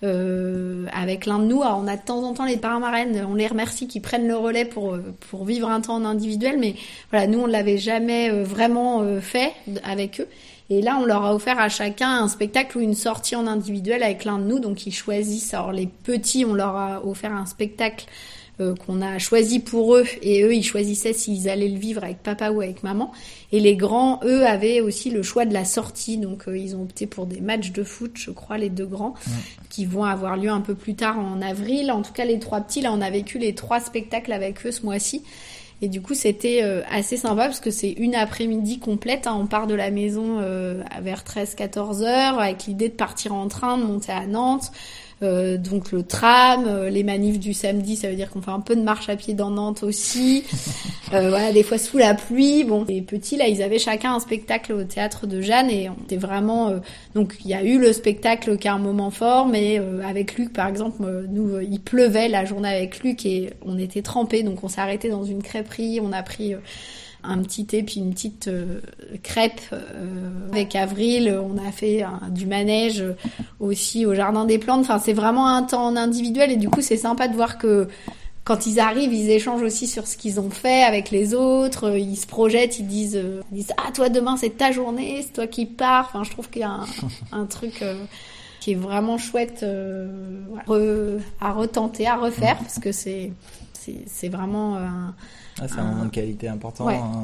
euh, avec l'un de nous. Alors on a de temps en temps les parrains marraines, on les remercie qui prennent le relais pour pour vivre un temps en individuel, mais voilà, nous on l'avait jamais euh, vraiment euh, fait avec eux. Et là, on leur a offert à chacun un spectacle ou une sortie en individuel avec l'un de nous, donc ils choisissent. Alors les petits, on leur a offert un spectacle euh, qu'on a choisi pour eux, et eux ils choisissaient s'ils allaient le vivre avec papa ou avec maman. Et les grands, eux, avaient aussi le choix de la sortie, donc euh, ils ont opté pour des matchs de foot, je crois, les deux grands, mmh. qui vont avoir lieu un peu plus tard en avril. En tout cas, les trois petits, là, on a vécu les trois spectacles avec eux ce mois-ci. Et du coup, c'était euh, assez sympa parce que c'est une après-midi complète. Hein. On part de la maison euh, vers treize à quatorze heures avec l'idée de partir en train, de monter à Nantes. Euh, donc le tram, euh, les manifs du samedi, ça veut dire qu'on fait un peu de marche à pied dans Nantes aussi. Euh, voilà, des fois sous la pluie. Bon, les petits là, ils avaient chacun un spectacle au théâtre de Jeanne et on était vraiment. Euh, donc il y a eu le spectacle qui est un moment fort, mais euh, avec Luc par exemple, euh, nous euh, il pleuvait la journée avec Luc et on était trempés, donc on s'est arrêté dans une crêperie, on a pris. Euh, un petit thé puis une petite euh, crêpe euh, avec Avril, on a fait un, du manège aussi au Jardin des Plantes. Enfin, c'est vraiment un temps individuel et du coup, c'est sympa de voir que quand ils arrivent, ils échangent aussi sur ce qu'ils ont fait avec les autres, ils se projettent, ils disent, euh, ils disent ah toi demain c'est ta journée, c'est toi qui pars. Enfin, je trouve qu'il y a un, un truc euh, qui est vraiment chouette euh, re, à retenter, à refaire parce que c'est c'est, c'est vraiment un Ah, c'est un moment de qualité important. Ouais. Hein.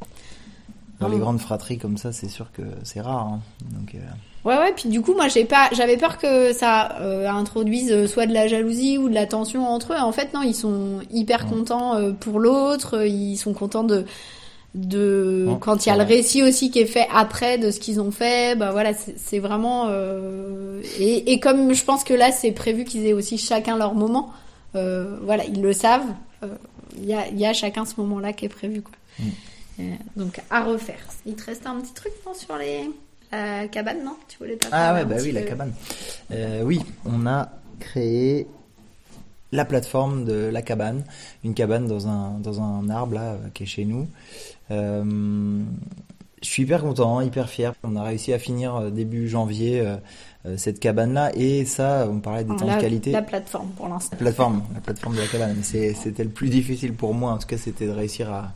Dans les grandes fratries comme ça, c'est sûr que c'est rare. Hein. Donc, euh... Ouais, ouais. Puis du coup, moi, j'ai pas, j'avais peur que ça euh, introduise soit de la jalousie ou de la tension entre eux. En fait, non, ils sont hyper ouais. contents euh, pour l'autre. Ils sont contents de, de ouais, quand il y a vrai. le récit aussi qui est fait après de ce qu'ils ont fait. Bah voilà, c'est, c'est vraiment. Euh... Et, et comme je pense que là, c'est prévu qu'ils aient aussi chacun leur moment. Euh, voilà, ils le savent. Euh, Il y a, il y a chacun ce moment-là qui est prévu, quoi. Mmh. Euh, donc, à refaire. Il te reste un petit truc, non, sur les... la cabane, non? Tu voulais pas Ah ouais, bah oui, peu... la cabane. Euh, oui, on a créé la plateforme de la cabane. Une cabane dans un, dans un arbre, là, qui est chez nous. Euh, je suis hyper content, hyper fier. On a réussi à finir début janvier euh, cette cabane-là, et ça, on parlait des ah, temps la, de qualité. La plateforme, pour l'instant. La plateforme, la plateforme de la cabane. Mais c'est, c'était le plus difficile pour moi, en tout cas, c'était de réussir à...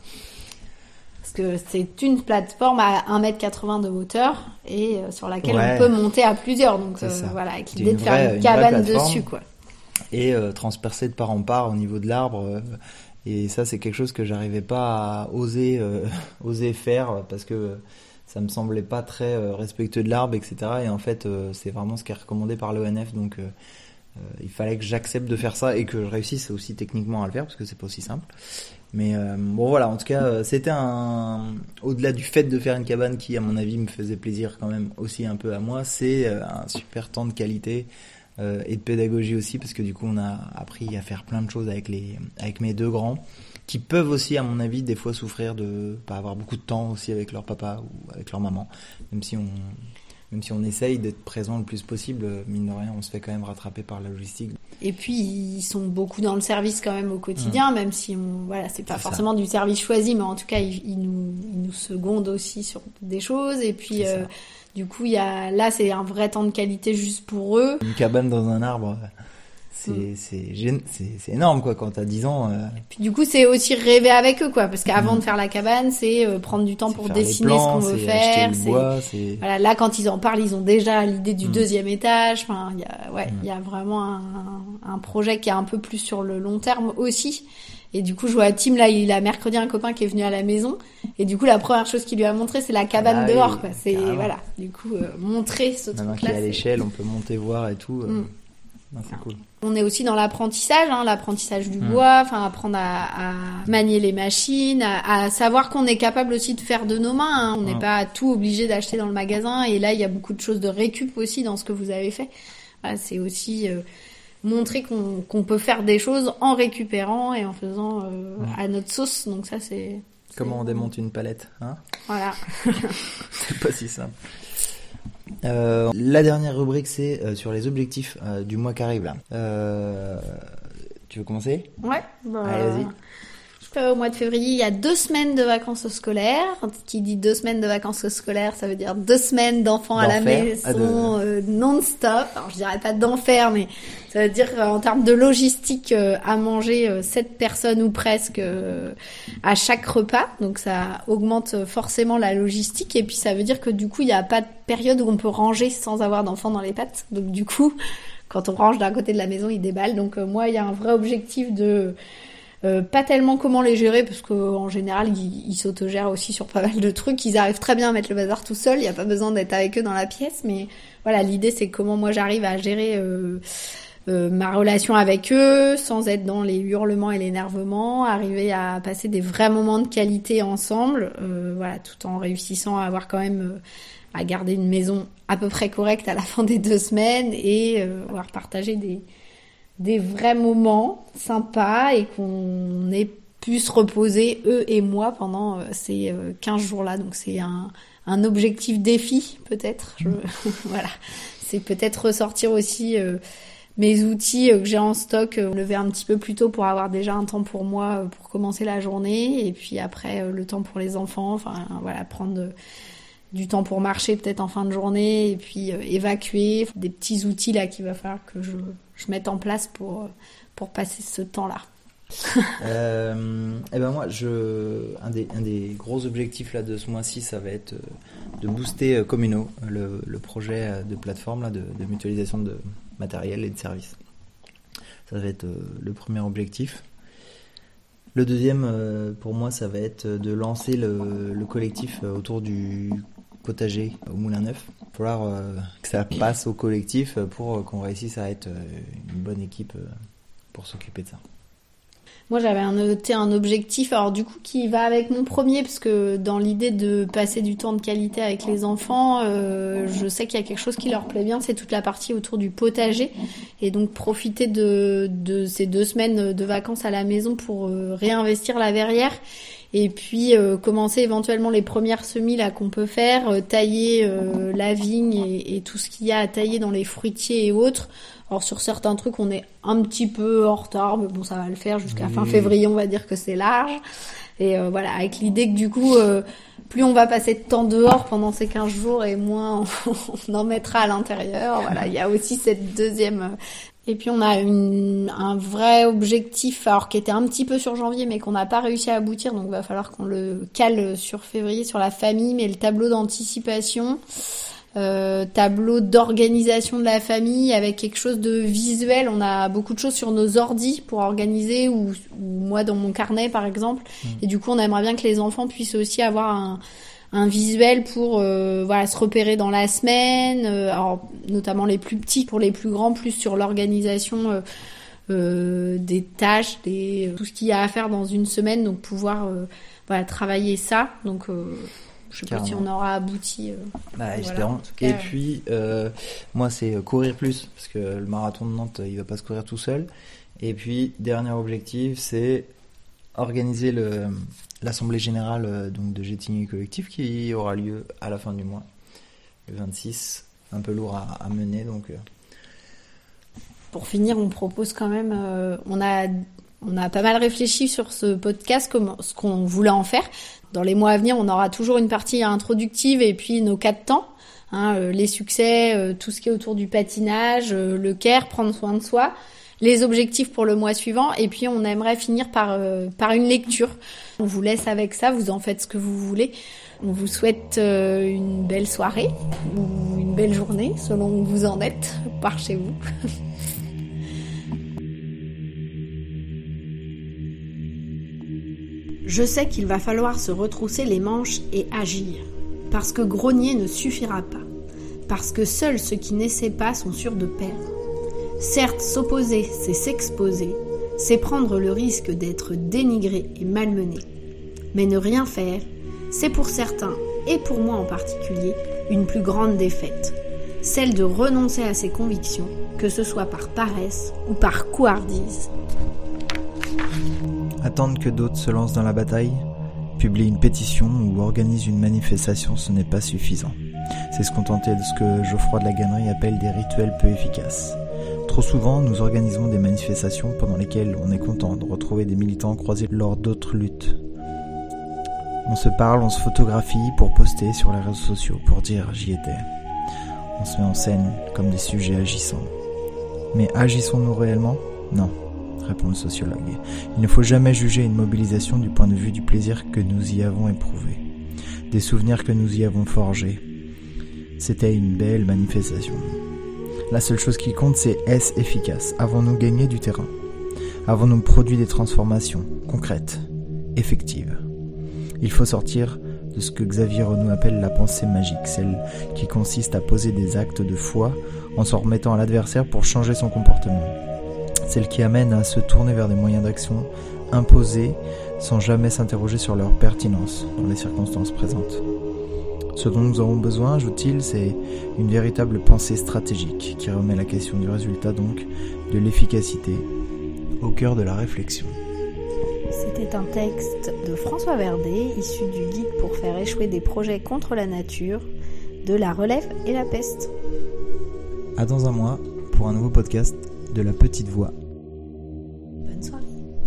Parce que c'est une plateforme à un mètre quatre-vingts de hauteur, et euh, sur laquelle ouais. on peut monter à plusieurs. Donc, euh, voilà, avec l'idée une de faire vraie, une cabane une dessus, quoi. Et euh, transpercer de part en part au niveau de l'arbre. Euh, et ça, c'est quelque chose que j'arrivais pas à oser, euh, oser faire, parce que... ça me semblait pas très euh, respectueux de l'arbre, et cetera. Et en fait, euh, c'est vraiment ce qui est recommandé par l'O N F. Donc, euh, euh, il fallait que j'accepte de faire ça et que je réussisse aussi techniquement à le faire, parce que c'est pas aussi simple. Mais euh, bon, voilà. En tout cas, euh, c'était un... au-delà du fait de faire une cabane qui, à mon avis, me faisait plaisir quand même aussi un peu à moi, c'est euh, un super temps de qualité euh, et de pédagogie aussi, parce que du coup, on a appris à faire plein de choses avec les, avec mes deux grands, qui peuvent aussi, à mon avis, des fois souffrir de pas avoir beaucoup de temps aussi avec leur papa ou avec leur maman. Même si on, même si on essaye d'être présent le plus possible, mine de rien, on se fait quand même rattraper par la logistique. Et puis, ils sont beaucoup dans le service quand même au quotidien, mmh. même si on, voilà, c'est pas c'est forcément ça. Du service choisi, mais en tout cas, ils, ils nous, ils nous secondent aussi sur des choses. Et puis, euh, du coup, il y a, là, c'est un vrai temps de qualité juste pour eux. Une cabane dans un arbre. C'est, mmh. c'est, c'est, c'est énorme, quoi, quand t'as dix ans. Euh... Et puis, du coup, c'est aussi rêver avec eux, quoi, parce qu'avant mmh. de faire la cabane, c'est euh, prendre du temps c'est pour dessiner plans, ce qu'on veut faire. C'est, bois, c'est... Voilà, là, quand ils en parlent, ils ont déjà l'idée du mmh. deuxième étage. Enfin, il y a, ouais, il mmh. y a vraiment un, un projet qui est un peu plus sur le long terme aussi. Et du coup, je vois à Tim, là, il a mercredi un copain qui est venu à la maison. Et du coup, la première chose qu'il lui a montré, c'est la cabane ah, dehors, quoi. C'est, carrément. Voilà. Du coup, euh, montrer ce truc-là. Maintenant qu'il est à l'échelle, on peut monter voir et tout. Euh... Mmh. Non, c'est cool. On est aussi dans l'apprentissage, hein, l'apprentissage du mmh. bois, enfin apprendre à, à manier les machines, à, à savoir qu'on est capable aussi de faire de nos mains. Hein. On n'est mmh. pas tout obligé d'acheter dans le magasin. Et là, il y a beaucoup de choses de récup aussi dans ce que vous avez fait. Voilà, c'est aussi euh, montrer qu'on, qu'on peut faire des choses en récupérant et en faisant euh, mmh. à notre sauce. Donc ça, c'est... Comment c'est... on démonte une palette, hein ? Voilà. C'est pas si simple. Euh, la dernière rubrique, c'est euh, sur les objectifs euh, du mois qui arrive là. Euh, tu veux commencer ? Ouais. Bah, allez, vas-y. Au mois de février, il y a deux semaines de vacances scolaires. Qui dit deux semaines de vacances scolaires, ça veut dire deux semaines d'enfants d'enfer, à la maison de... euh, non-stop. Alors je dirais pas d'enfer, mais ça veut dire euh, en termes de logistique euh, à manger euh, sept personnes ou presque euh, à chaque repas. Donc ça augmente forcément la logistique. Et puis ça veut dire que du coup, il n'y a pas de période où on peut ranger sans avoir d'enfants dans les pattes. Donc du coup, quand on range d'un côté de la maison, il déballe. Donc euh, moi, il y a un vrai objectif de Euh, pas tellement comment les gérer, parce qu'en général, ils, ils s'autogèrent aussi sur pas mal de trucs. Ils arrivent très bien à mettre le bazar tout seuls. Il n'y a pas besoin d'être avec eux dans la pièce. Mais voilà, l'idée, c'est comment moi j'arrive à gérer euh, euh, ma relation avec eux, sans être dans les hurlements et l'énervement, arriver à passer des vrais moments de qualité ensemble, euh, voilà, tout en réussissant à avoir quand même, euh, à garder une maison à peu près correcte à la fin des deux semaines et euh, avoir partagé des des vrais moments sympas et qu'on ait pu se reposer, eux et moi, pendant euh, ces euh, quinze jours-là. Donc c'est un, un objectif défi, peut-être. Je, voilà. C'est peut-être ressortir aussi euh, mes outils euh, que j'ai en stock, euh, lever un petit peu plus tôt pour avoir déjà un temps pour moi, euh, pour commencer la journée, et puis après euh, le temps pour les enfants, enfin voilà, prendre... Euh, du temps pour marcher peut-être en fin de journée et puis euh, évacuer, des petits outils là qu'il va falloir que je, je mette en place pour, pour passer ce temps-là. euh, et ben moi, je, un, des, un des gros objectifs là, de ce mois-ci, ça va être de booster Communo, le, le projet de plateforme là, de, de mutualisation de matériel et de services. Ça va être euh, le premier objectif. Le deuxième, euh, pour moi, ça va être de lancer le, le collectif autour du potager au Moulin Neuf. Il va falloir euh, que ça passe au collectif pour qu'on réussisse à être une bonne équipe pour s'occuper de ça. Moi, j'avais noté un objectif, alors du coup, qui va avec mon premier, parce que dans l'idée de passer du temps de qualité avec les enfants, euh, je sais qu'il y a quelque chose qui leur plaît bien, c'est toute la partie autour du potager, et donc profiter de, de ces deux semaines de vacances à la maison pour euh, réinvestir la verrière, et puis euh, commencer éventuellement les premières semis là qu'on peut faire, euh, tailler euh, la vigne et, et tout ce qu'il y a à tailler dans les fruitiers et autres. Alors sur certains trucs, on est un petit peu en retard, mais bon, ça va le faire jusqu'à oui. fin février, on va dire que c'est large. Et euh, voilà, avec l'idée que du coup, euh, plus on va passer de temps dehors pendant ces quinze jours et moins on, on en mettra à l'intérieur. Voilà, il y a aussi cette deuxième... Et puis on a une, un vrai objectif, alors qui était un petit peu sur janvier, mais qu'on n'a pas réussi à aboutir, donc il va falloir qu'on le cale sur février, sur la famille, mais le tableau d'anticipation... Euh, tableau d'organisation de la famille avec quelque chose de visuel. On a beaucoup de choses sur nos ordis pour organiser, ou, ou moi dans mon carnet par exemple, mmh. et du coup on aimerait bien que les enfants puissent aussi avoir un, un visuel pour euh, voilà, se repérer dans la semaine, euh, alors, notamment les plus petits, pour les plus grands plus sur l'organisation euh, euh, des tâches, des, tout ce qu'il y a à faire dans une semaine, donc pouvoir euh, voilà, travailler ça, donc euh, je sais Carrément. Pas si on aura abouti. Euh, bah, espérons. Cas, et puis, euh, moi, c'est courir plus, parce que le marathon de Nantes, il va pas se courir tout seul. Et puis, dernier objectif, c'est organiser le, l'assemblée générale euh, donc de Gétigny Collectif qui aura lieu à la fin du mois, le vingt-six. Un peu lourd à, à mener, donc. Euh... Pour finir, on propose quand même. Euh, on a. On a pas mal réfléchi sur ce podcast, comment, ce qu'on voulait en faire. Dans les mois à venir, on aura toujours une partie introductive et puis nos quatre temps, hein, euh, les succès, euh, tout ce qui est autour du patinage, euh, le care, prendre soin de soi, les objectifs pour le mois suivant, et puis on aimerait finir par euh, par une lecture. On vous laisse avec ça, vous en faites ce que vous voulez. On vous souhaite euh, une belle soirée ou une belle journée, selon où vous en êtes par chez vous. Je sais qu'il va falloir se retrousser les manches et agir, parce que grogner ne suffira pas, parce que seuls ceux qui n'essaient pas sont sûrs de perdre. Certes, s'opposer, c'est s'exposer, c'est prendre le risque d'être dénigré et malmené. Mais ne rien faire, c'est pour certains, et pour moi en particulier, une plus grande défaite, celle de renoncer à ses convictions, que ce soit par paresse ou par couardise. Attendre que d'autres se lancent dans la bataille, publier une pétition ou organiser une manifestation, ce n'est pas suffisant. C'est se contenter de ce que Geoffroy de la Gannerie appelle des rituels peu efficaces. Trop souvent, nous organisons des manifestations pendant lesquelles on est content de retrouver des militants croisés lors d'autres luttes. On se parle, on se photographie pour poster sur les réseaux sociaux, pour dire « j'y étais ». On se met en scène comme des sujets agissants. Mais agissons-nous réellement ? Non. Répond le sociologue. Il ne faut jamais juger une mobilisation du point de vue du plaisir que nous y avons éprouvé, des souvenirs que nous y avons forgés. C'était une belle manifestation. La seule chose qui compte, c'est est-ce efficace ? Avons-nous gagné du terrain ? Avons-nous produit des transformations concrètes, effectives? Il faut sortir de ce que Xavier Renaud appelle la pensée magique, celle qui consiste à poser des actes de foi en s'en remettant à l'adversaire pour changer son comportement. Celle qui amène à se tourner vers des moyens d'action imposés sans jamais s'interroger sur leur pertinence dans les circonstances présentes. Ce dont nous avons besoin, ajoute-t-il, c'est une véritable pensée stratégique qui remet la question du résultat, donc de l'efficacité, au cœur de la réflexion. C'était un texte de François Verdet, issu du guide pour faire échouer des projets contre la nature, de La Relève et la Peste. À dans un mois pour un nouveau podcast de La Petite Voix. Bonne soirée.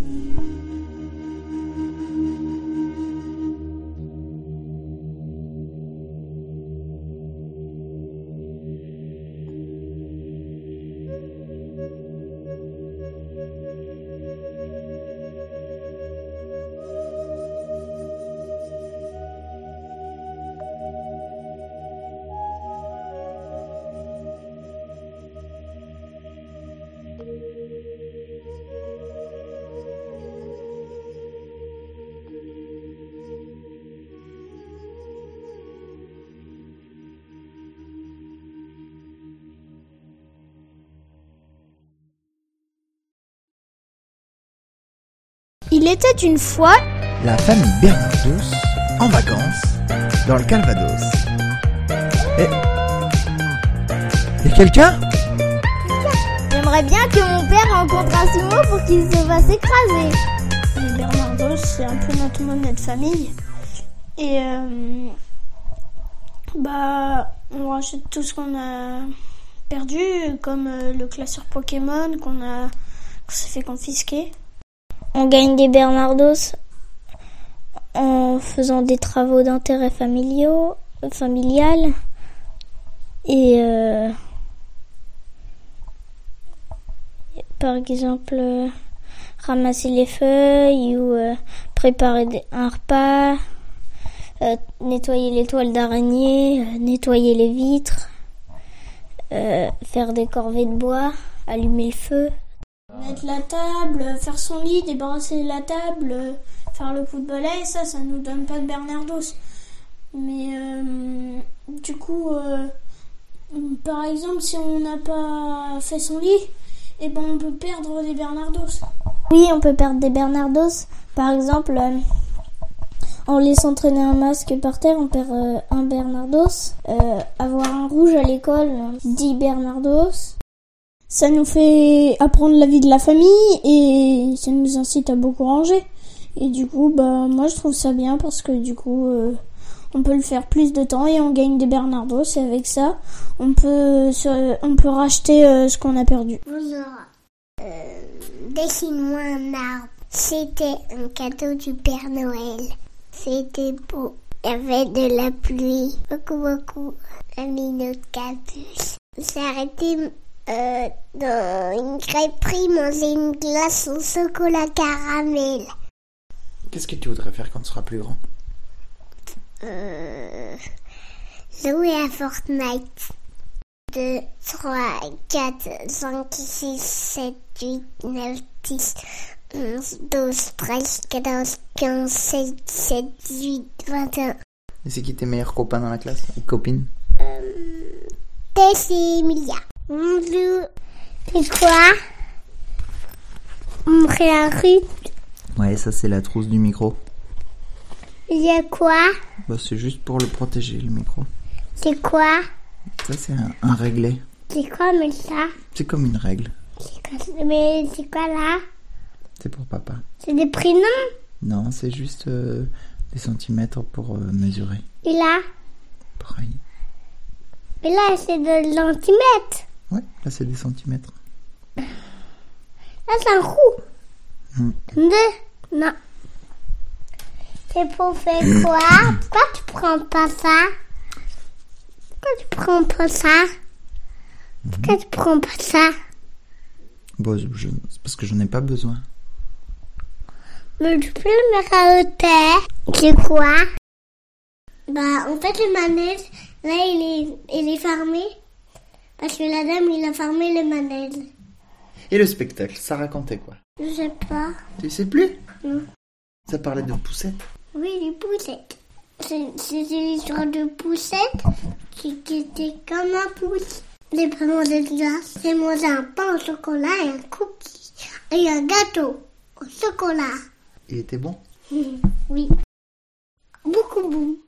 Il était une fois la famille Bernardos en vacances dans le Calvados. Et... Y'a quelqu'un? J'aimerais bien que mon père rencontre un sumo pour qu'il se fasse écraser. Les Bernardos, c'est un peu notre monnaie de famille. Et euh, bah, on rachète tout ce qu'on a perdu, comme euh, le classeur Pokémon qu'on a, qu'on s'est fait confisquer. On gagne des Bernardos en faisant des travaux d'intérêt familiaux, familial et euh, par exemple euh, ramasser les feuilles ou euh, préparer des, un repas, euh, nettoyer les toiles d'araignée, euh, nettoyer les vitres, euh, faire des corvées de bois, allumer le feu. Mettre la table, faire son lit, débarrasser la table, faire le coup de balai, ça, ça nous donne pas de Bernardos. Mais euh, du coup, euh, par exemple, si on n'a pas fait son lit, eh ben on peut perdre des Bernardos. Oui, on peut perdre des Bernardos. Par exemple, euh, en laissant traîner un masque par terre, on perd euh, un Bernardos. Euh, avoir un rouge à l'école, dix Bernardos. Ça nous fait apprendre la vie de la famille et ça nous incite à beaucoup ranger. Et du coup, bah moi je trouve ça bien parce que du coup, euh, on peut le faire plus de temps et on gagne des Bernardos. Et avec ça, on peut, se, on peut racheter euh, ce qu'on a perdu. Bonjour. Euh, dessine-moi un arbre. C'était un cadeau du Père Noël. C'était beau. Il y avait de la pluie. Beaucoup, beaucoup. Un minot capuche. On s'est arrêté euh, dans une crêperie, manger une glace au chocolat caramel. Qu'est-ce que tu voudrais faire quand tu seras plus grand? Euh, jouer à Fortnite. deux, trois, quatre, cinq, six, sept, huit, neuf, dix, onze, douze, treize, quatorze, quinze, seize, dix-sept, dix-huit, vingt et un. Et c'est qui tes meilleurs copains dans la classe? Et copines? Euh, Tess et Emilia. Bonjour. C'est quoi? Montrer la rue. Ouais, ça c'est la trousse du micro. Il y a quoi? Bah, c'est juste pour le protéger, le micro. C'est quoi? Ça c'est un, un réglet. C'est quoi, mais ça? C'est comme une règle. C'est quoi, mais c'est quoi là? C'est pour papa. C'est des prénoms? Non, c'est juste euh, des centimètres pour euh, mesurer. Et là? Pareil. Mais là, c'est de centimètres. Ouais, là c'est des centimètres. Là, c'est un roux. Mmh. Deux? Non. C'est pour faire quoi? Pourquoi tu prends pas ça? Pourquoi tu prends pas ça? Pourquoi tu prends pas ça? Bon, je, c'est parce que j'en ai pas besoin. Mais tu peux le mettre à hauteur. C'est quoi? Bah, en fait, le manège, là, il est, il est fermé. Parce que la dame, il a fermé le manège. Et le spectacle, ça racontait quoi? Je sais pas. Tu sais plus? Non. Ça parlait de poussette? Oui, les poussettes. C'est, c'était l'histoire de poussette qui, qui était comme un pouce. Les parents de glace, j'ai mangé un pain au chocolat et un cookie. Et un gâteau au chocolat. Il était bon? Oui. Beaucoup bon.